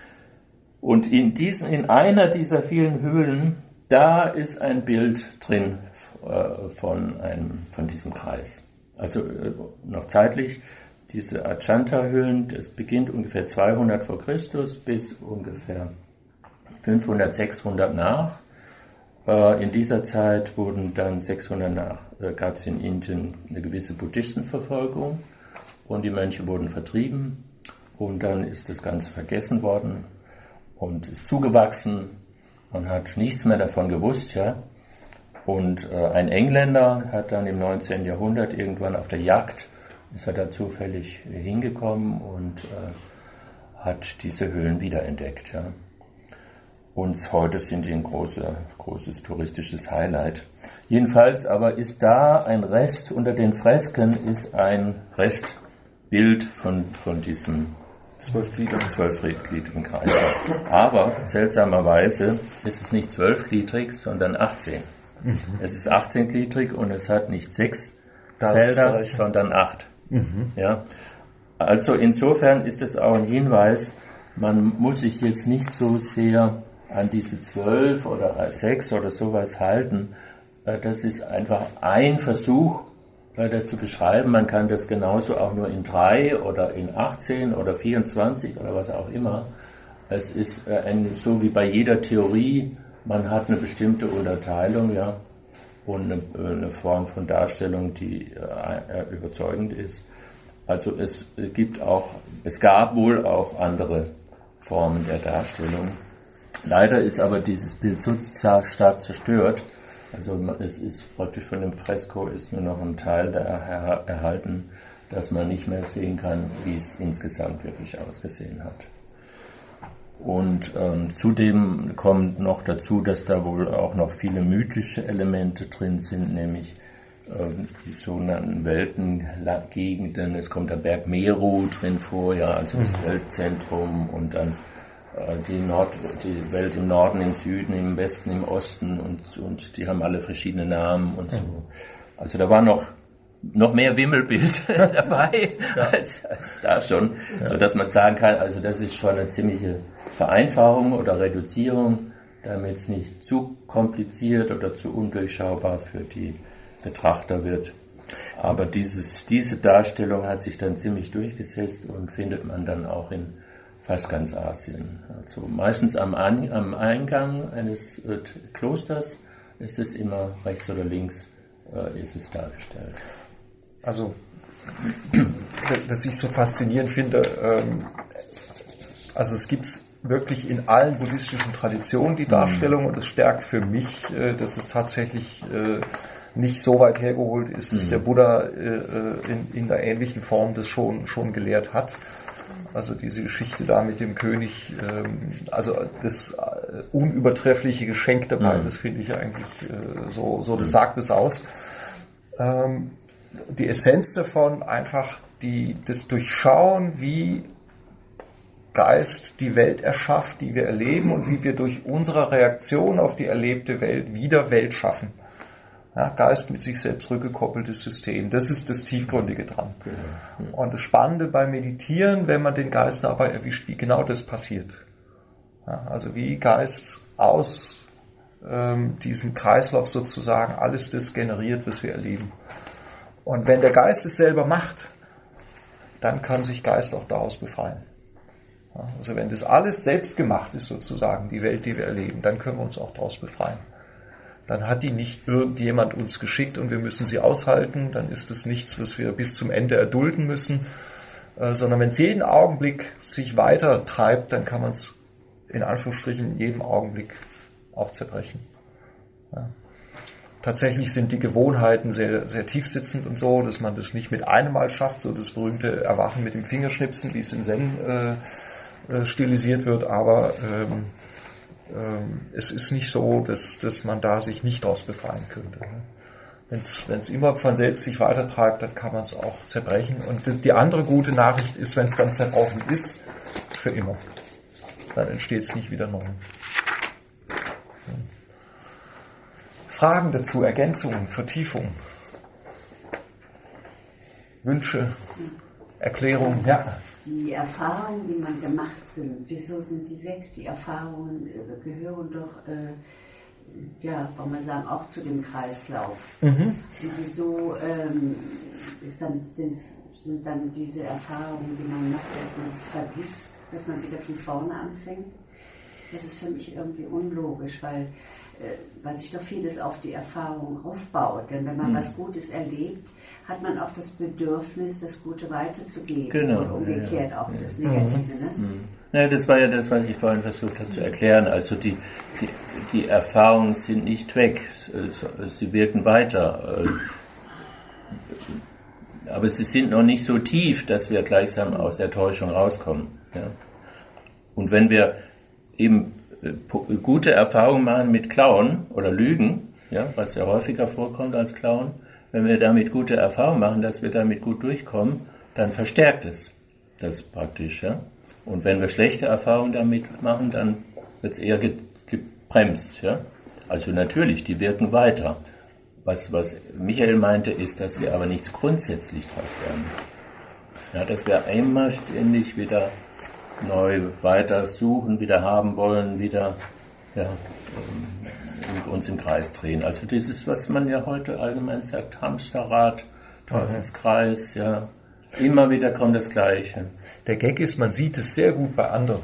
Und in einer dieser vielen Höhlen, da ist ein Bild drin von diesem Kreis. Also noch zeitlich, diese Achanta-Höhlen, das beginnt ungefähr 200 vor Christus bis ungefähr 500, 600 nach. In dieser Zeit wurden dann 600 nach, gab es in Indien eine gewisse Buddhistenverfolgung und die Mönche wurden vertrieben, und dann ist das Ganze vergessen worden und ist zugewachsen. Man hat nichts mehr davon gewusst, ja. Und ein Engländer hat dann im 19. Jahrhundert irgendwann auf der Jagd, ist er da zufällig hingekommen und hat diese Höhlen wiederentdeckt, ja. Und heute sind die ein großes touristisches Highlight. Jedenfalls aber ist da ein Rest, unter den Fresken ist ein Restbild von diesem 12-gliedrigen Kreis. Aber seltsamerweise ist es nicht 12-gliedrig, sondern 18. Mhm. Es ist 18-gliedrig und es hat nicht 6 Felder, sondern 8. Mhm. Ja? Also insofern ist es auch ein Hinweis, man muss sich jetzt nicht so sehr an diese 12 oder 6 oder sowas halten. Das ist einfach ein Versuch, das zu beschreiben. Man kann das genauso auch nur in 3 oder in 18 oder 24 oder was auch immer. Es ist so wie bei jeder Theorie, man hat eine bestimmte Unterteilung, ja, und eine Form von Darstellung, die überzeugend ist. Also es gab wohl auch andere Formen der Darstellung. Leider ist aber dieses Bild so stark zerstört, also es ist praktisch von dem Fresko ist nur noch ein Teil da erhalten, dass man nicht mehr sehen kann, wie es insgesamt wirklich ausgesehen hat. Und zudem kommt noch dazu, dass da wohl auch noch viele mythische Elemente drin sind, nämlich die sogenannten Weltengegenden. Es kommt der Berg Meru drin vor, ja, also das Weltzentrum, und dann die Welt im Norden, im Süden, im Westen, im Osten, und die haben alle verschiedene Namen und so. Also da war noch mehr Wimmelbild dabei als da schon, sodass man sagen kann, also das ist schon eine ziemliche Vereinfachung oder Reduzierung, damit es nicht zu kompliziert oder zu undurchschaubar für die Betrachter wird. Aber diese Darstellung hat sich dann ziemlich durchgesetzt und findet man dann auch in fast ganz Asien. Also meistens am Eingang eines Klosters ist es immer rechts oder links ist es dargestellt. Also was ich so faszinierend finde, also es gibt wirklich in allen buddhistischen Traditionen die Darstellung, und es stärkt für mich, dass es tatsächlich nicht so weit hergeholt ist, dass der Buddha in einer ähnlichen Form das schon gelehrt hat. Also diese Geschichte da mit dem König, also das unübertreffliche Geschenk dabei, das finde ich eigentlich das sagt es aus. Die Essenz davon einfach das Durchschauen, wie Geist die Welt erschafft, die wir erleben, und wie wir durch unsere Reaktion auf die erlebte Welt wieder Welt schaffen. Ja, Geist mit sich selbst rückgekoppeltes System. Das ist das Tiefgründige dran. Und das Spannende beim Meditieren, wenn man den Geist dabei erwischt, wie genau das passiert. Ja, also wie Geist aus diesem Kreislauf sozusagen alles das generiert, was wir erleben. Und wenn der Geist es selber macht, dann kann sich Geist auch daraus befreien. Ja, also wenn das alles selbst gemacht ist sozusagen, die Welt, die wir erleben, dann können wir uns auch daraus befreien. Dann hat die nicht irgendjemand uns geschickt und wir müssen sie aushalten, dann ist es nichts, was wir bis zum Ende erdulden müssen, sondern wenn es jeden Augenblick sich weiter treibt, dann kann man es in Anführungsstrichen in jedem Augenblick auch zerbrechen. Ja. Tatsächlich sind die Gewohnheiten sehr, sehr tief sitzend und so, dass man das nicht mit einem Mal schafft, so das berühmte Erwachen mit dem Fingerschnipsen, wie es im Zen stilisiert wird, aber es ist nicht so, dass man da sich nicht daraus befreien könnte. Wenn es immer von selbst sich weitertreibt, dann kann man es auch zerbrechen. Und die andere gute Nachricht ist, wenn es dann zerbrochen ist, für immer. Dann entsteht es nicht wieder neu. Fragen dazu, Ergänzungen, Vertiefungen, Wünsche, Erklärungen, ja. Die Erfahrungen, die man gemacht sind, wieso sind die weg? Die Erfahrungen gehören doch, wollen wir sagen, auch zu dem Kreislauf. Und wieso sind dann diese Erfahrungen, die man macht, dass man es vergisst, dass man wieder von vorne anfängt? Das ist für mich irgendwie unlogisch, weil sich doch vieles auf die Erfahrung aufbaut. Denn wenn man was Gutes erlebt, hat man auch das Bedürfnis, das Gute weiterzugeben. Genau, und umgekehrt auch das Negative. Ne? Ja, das war ja das, was ich vorhin versucht habe zu erklären. Also die Erfahrungen sind nicht weg, sie wirken weiter. Aber sie sind noch nicht so tief, dass wir gleichsam aus der Täuschung rauskommen. Ja? Und wenn wir eben gute Erfahrungen machen mit Klauen oder Lügen, ja, was ja häufiger vorkommt als Klauen, wenn wir damit gute Erfahrungen machen, dass wir damit gut durchkommen, dann verstärkt es das praktisch. Ja? Und wenn wir schlechte Erfahrungen damit machen, dann wird es eher gebremst. Ja? Also natürlich, die wirken weiter. Was Michael meinte, ist, dass wir aber nichts grundsätzlich daraus lernen. Ja, dass wir immer ständig wieder neu weiter suchen, wieder haben wollen, wieder uns im Kreis drehen. Also das ist, was man ja heute allgemein sagt, Hamsterrad, Teufelskreis, ja. Immer wieder kommt das Gleiche. Der Gag ist, man sieht es sehr gut bei anderen.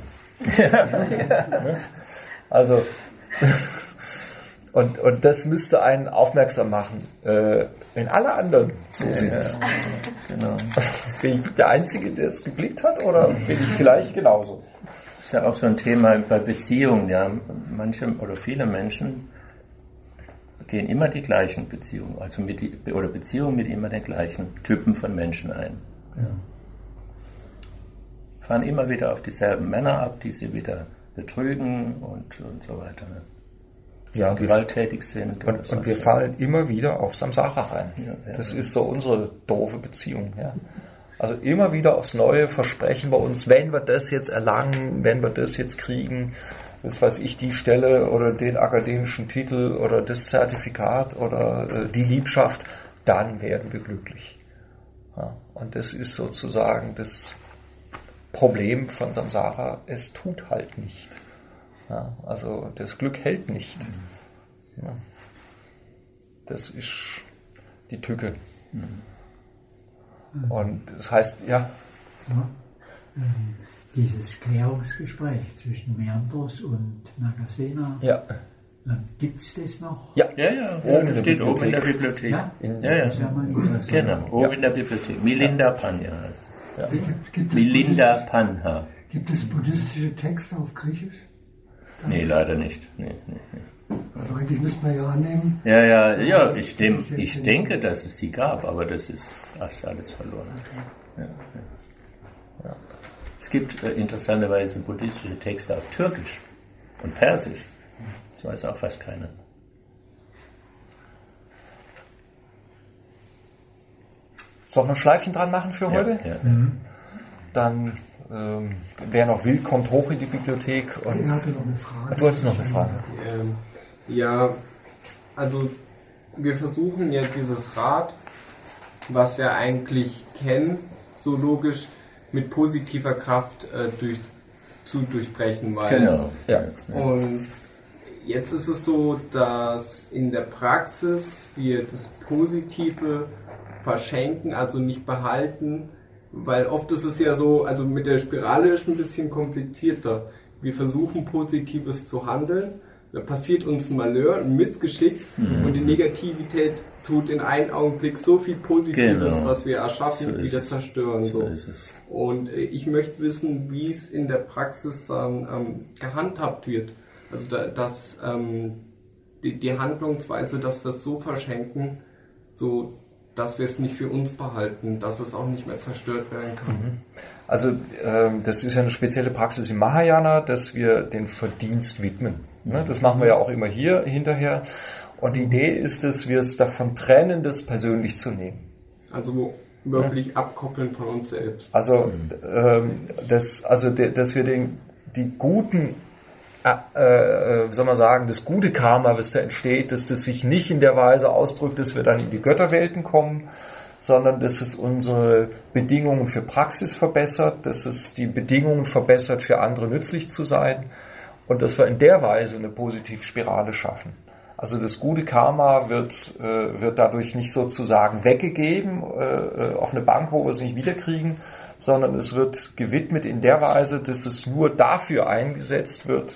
Also und das müsste einen aufmerksam machen, wenn alle anderen so sind. Ja, genau. Bin ich der Einzige, der es geblickt hat, oder bin ich vielleicht genauso? Das ist ja auch so ein Thema bei Beziehungen. Ja. Manche oder viele Menschen gehen immer die gleichen Beziehungen, also Beziehungen mit immer den gleichen Typen von Menschen ein. Ja. Fahren immer wieder auf dieselben Männer ab, die sie wieder betrügen und so weiter. Ne? Ja, gewalttätig sind. Und wir fallen immer wieder auf Samsara rein. Ja, das ist so unsere doofe Beziehung. Ja. Also immer wieder aufs Neue versprechen wir uns, wenn wir das jetzt erlangen, wenn wir das jetzt kriegen, das weiß ich, die Stelle oder den akademischen Titel oder das Zertifikat oder die Liebschaft, dann werden wir glücklich. Ja. Und das ist sozusagen das Problem von Samsara, es tut halt nicht. Ja, also das Glück hält nicht. Ja. Das ist die Tücke. Und das heißt, dieses Klärungsgespräch zwischen Meandros und Nagasena, Gibt es das noch? Ja, das steht oben in der Bibliothek. Ja? Genau, oben in der Bibliothek. Milinda Panha heißt es. Ja. Milinda Panha. Gibt es buddhistische Texte auf Griechisch? Nee, leider nicht. Nee. Also eigentlich müsste man ja annehmen. Ja, ich denke, dass es die gab, aber das ist alles verloren. Ja. Es gibt interessanterweise buddhistische Texte auf Türkisch und Persisch. Das weiß auch fast keiner. Sollen wir ein Schleifchen dran machen für heute? Ja. Dann, wer noch will, kommt hoch in die Bibliothek. Und ich hatte noch eine Frage. Du hattest noch eine Frage. Ja, also wir versuchen ja dieses Rad, was wir eigentlich kennen, so logisch mit positiver Kraft zu durchbrechen. Genau. Ja. Und jetzt ist es so, dass in der Praxis wir das Positive verschenken, also nicht behalten, weil oft ist es ja so, also mit der Spirale ist ein bisschen komplizierter. Wir versuchen Positives zu handeln, da passiert uns ein Malheur, ein Missgeschick und die Negativität tut in einem Augenblick so viel Positives, was wir erschaffen, wieder zerstören. So. Und ich möchte wissen, wie es in der Praxis dann gehandhabt wird. Also dass die Handlungsweise, dass wir es so verschenken, so dass wir es nicht für uns behalten, dass es auch nicht mehr zerstört werden kann. Also das ist ja eine spezielle Praxis im Mahayana, dass wir den Verdienst widmen. Das machen wir ja auch immer hier hinterher. Und die Idee ist, dass wir es davon trennen, das persönlich zu nehmen. Also wirklich abkoppeln von uns selbst. Also, dass wir die guten soll man sagen, das gute Karma, was da entsteht, dass das sich nicht in der Weise ausdrückt, dass wir dann in die Götterwelten kommen, sondern dass es unsere Bedingungen für Praxis verbessert, dass es die Bedingungen verbessert, für andere nützlich zu sein und dass wir in der Weise eine Positivspirale schaffen. Also das gute Karma wird dadurch nicht sozusagen weggegeben auf eine Bank, wo wir es nicht wiederkriegen, sondern es wird gewidmet in der Weise, dass es nur dafür eingesetzt wird,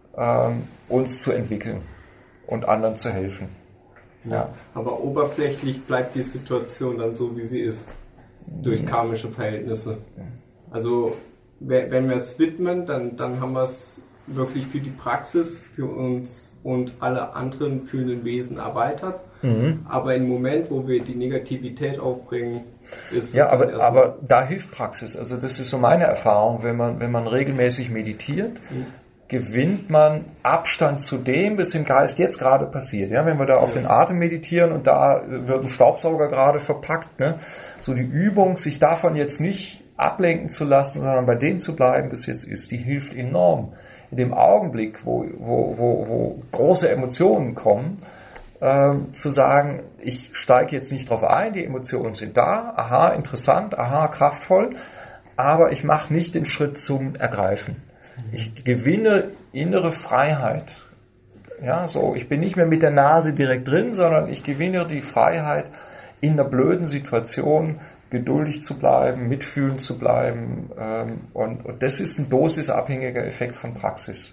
uns zu entwickeln und anderen zu helfen. Ja. Aber oberflächlich bleibt die Situation dann so, wie sie ist, durch karmische Verhältnisse. Also wenn wir es widmen, dann haben wir es wirklich für die Praxis, für uns und alle anderen fühlenden Wesen erweitert. Aber im Moment, wo wir die Negativität aufbringen, ist es aber da hilft Praxis. Also das ist so meine Erfahrung, wenn man regelmäßig meditiert, gewinnt man Abstand zu dem, was im Geist jetzt gerade passiert. Ja, wenn wir da auf den Atem meditieren und da wird ein Staubsauger gerade verpackt, ne? So die Übung, sich davon jetzt nicht ablenken zu lassen, sondern bei dem zu bleiben, was jetzt ist, die hilft enorm. In dem Augenblick, wo große Emotionen kommen, zu sagen, ich steige jetzt nicht drauf ein, die Emotionen sind da, aha, interessant, aha, kraftvoll, aber ich mache nicht den Schritt zum Ergreifen. Ich gewinne innere Freiheit. Ja, so, ich bin nicht mehr mit der Nase direkt drin, sondern ich gewinne die Freiheit, in einer blöden Situation geduldig zu bleiben, mitfühlend zu bleiben. Und das ist ein dosisabhängiger Effekt von Praxis.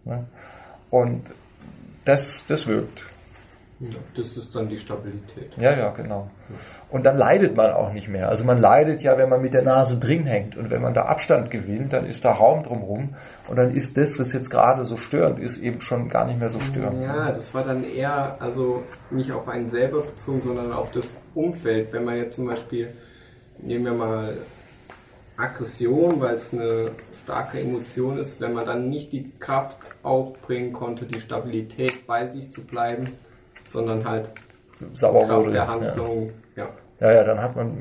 Und das wirkt. Ja, das ist dann die Stabilität. Ja, genau. Und dann leidet man auch nicht mehr. Also man leidet ja, wenn man mit der Nase drin hängt. Und wenn man da Abstand gewinnt, dann ist da Raum drumherum. Und dann ist das, was jetzt gerade so störend ist, eben schon gar nicht mehr so störend. Ja, das war dann eher, also nicht auf einen selber bezogen, sondern auf das Umfeld. Wenn man jetzt zum Beispiel, nehmen wir mal Aggression, weil es eine starke Emotion ist, wenn man dann nicht die Kraft aufbringen konnte, die Stabilität bei sich zu bleiben, sondern halt sauber Kraft wurde, der Handlung, ja. Ja, dann hat man,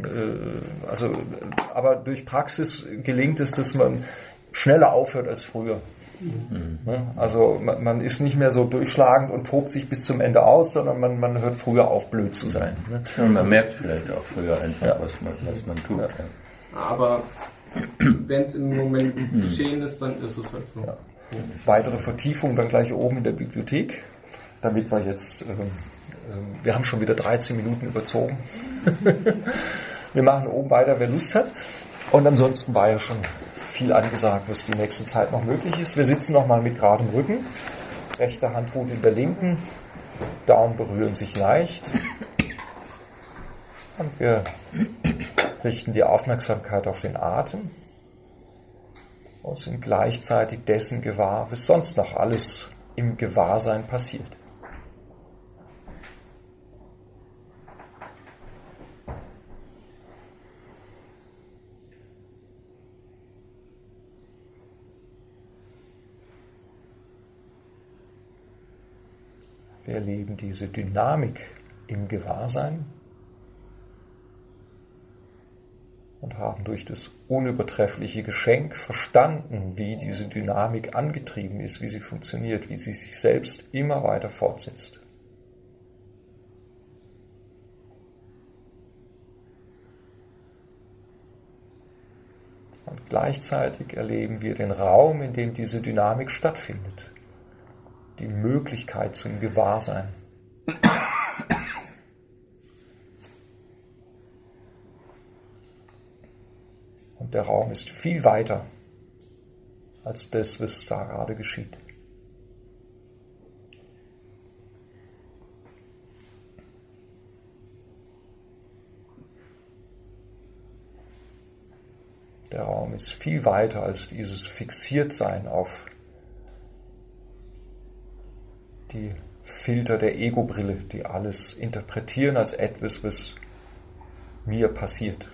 aber durch Praxis gelingt es, dass man schneller aufhört als früher. Also man ist nicht mehr so durchschlagend und tobt sich bis zum Ende aus, sondern man hört früher auf, blöd zu sein. Und man merkt vielleicht auch früher einfach, was man tut. Ja. Aber wenn es im Moment geschehen ist, dann ist es halt so. Ja. Weitere Vertiefung dann gleich oben in der Bibliothek, damit wir jetzt, wir haben schon wieder 13 Minuten überzogen. Wir machen oben weiter, wer Lust hat. Und ansonsten war ja schon viel angesagt, was die nächste Zeit noch möglich ist. Wir sitzen nochmal mit geradem Rücken Rechte Hand ruht in der linken, Daumen berühren sich leicht. Und wir richten die Aufmerksamkeit auf den Atem und sind gleichzeitig dessen gewahr, was sonst noch alles im Gewahrsein passiert. Wir erleben diese Dynamik im Gewahrsein und haben durch das unübertreffliche Geschenk verstanden, wie diese Dynamik angetrieben ist, wie sie funktioniert, wie sie sich selbst immer weiter fortsetzt. Und gleichzeitig erleben wir den Raum, in dem diese Dynamik stattfindet. Die Möglichkeit zum Gewahrsein. Und der Raum ist viel weiter als das, was da gerade geschieht. Der Raum ist viel weiter als dieses Fixiertsein auf die Filter der Ego-Brille, die alles interpretieren als etwas, was mir passiert.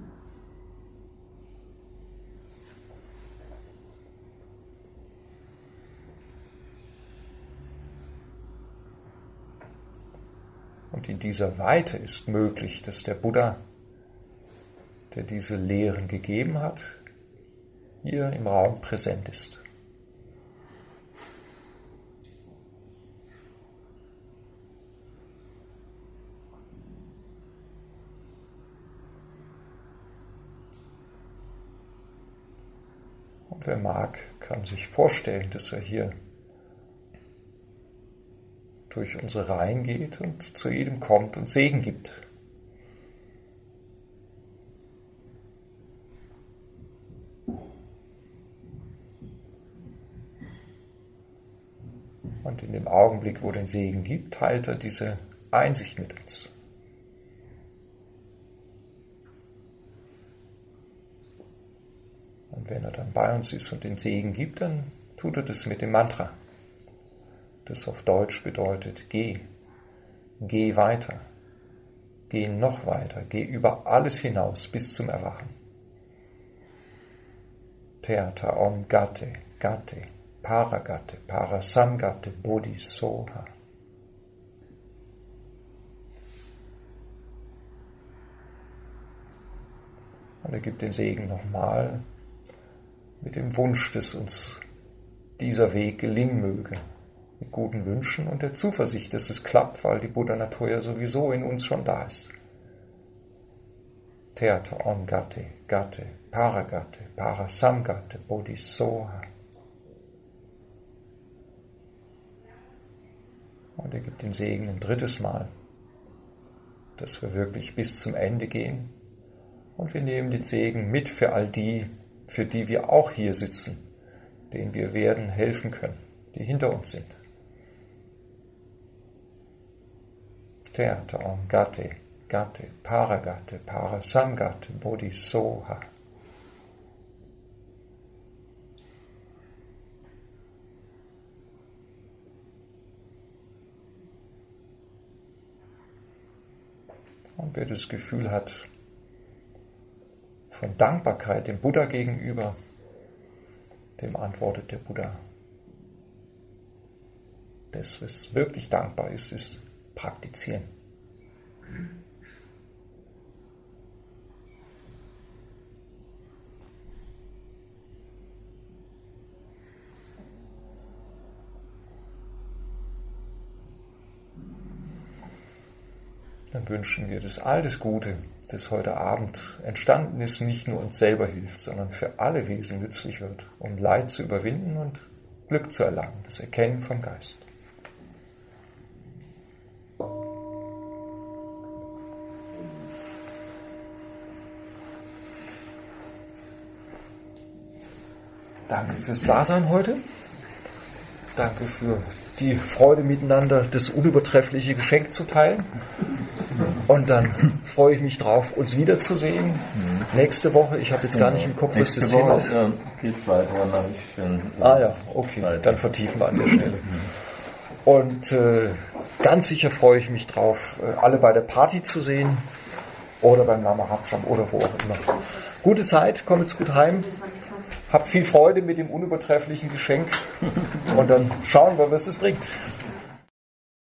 Und in dieser Weite ist möglich, dass der Buddha, der diese Lehren gegeben hat, hier im Raum präsent ist. Und wer mag, kann sich vorstellen, dass er hier durch unsere Reihen geht und zu jedem kommt und Segen gibt. Und in dem Augenblick, wo er den Segen gibt, teilt er diese Einsicht mit uns. Und wenn er dann bei uns ist und den Segen gibt, dann tut er das mit dem Mantra. Das auf Deutsch bedeutet, geh weiter, geh noch weiter, geh über alles hinaus bis zum Erwachen. Theata Om Gate, Gate, Paragate, Parasamgate, Bodhisoha. Und er gibt den Segen nochmal mit dem Wunsch, dass uns dieser Weg gelingen möge. Mit guten Wünschen und der Zuversicht, dass es klappt, weil die Buddha-Natur ja sowieso in uns schon da ist. Theata Om Gate, Gate, Paragate, Parasamgate, Bodhisoha. Und er gibt den Segen ein drittes Mal, dass wir wirklich bis zum Ende gehen. Und wir nehmen den Segen mit für all die, für die wir auch hier sitzen, denen wir werden helfen können, die hinter uns sind. Theata Om Gate, Gate, Paragate, Parasamgate, Bodhisoha. Und wer das Gefühl hat, von Dankbarkeit dem Buddha gegenüber, dem antwortet der Buddha. Das, was wirklich dankbar ist, ist praktizieren. Dann wünschen wir, dass all das Gute, das heute Abend entstanden ist, nicht nur uns selber hilft, sondern für alle Wesen nützlich wird, um Leid zu überwinden und Glück zu erlangen, das Erkennen vom Geist. Danke fürs Dasein heute. Danke für die Freude miteinander, das unübertreffliche Geschenk zu teilen. Und dann freue ich mich drauf, uns wiederzusehen. Nächste Woche, ich habe jetzt gar nicht im Kopf, was das Thema ist. Geht's weiter, ja, okay, dann vertiefen wir an der Stelle. Und ganz sicher freue ich mich drauf, alle bei der Party zu sehen oder beim Lama Hatsam oder wo auch immer. Gute Zeit, kommt jetzt gut heim, habt viel Freude mit dem unübertrefflichen Geschenk und dann schauen wir, was es bringt.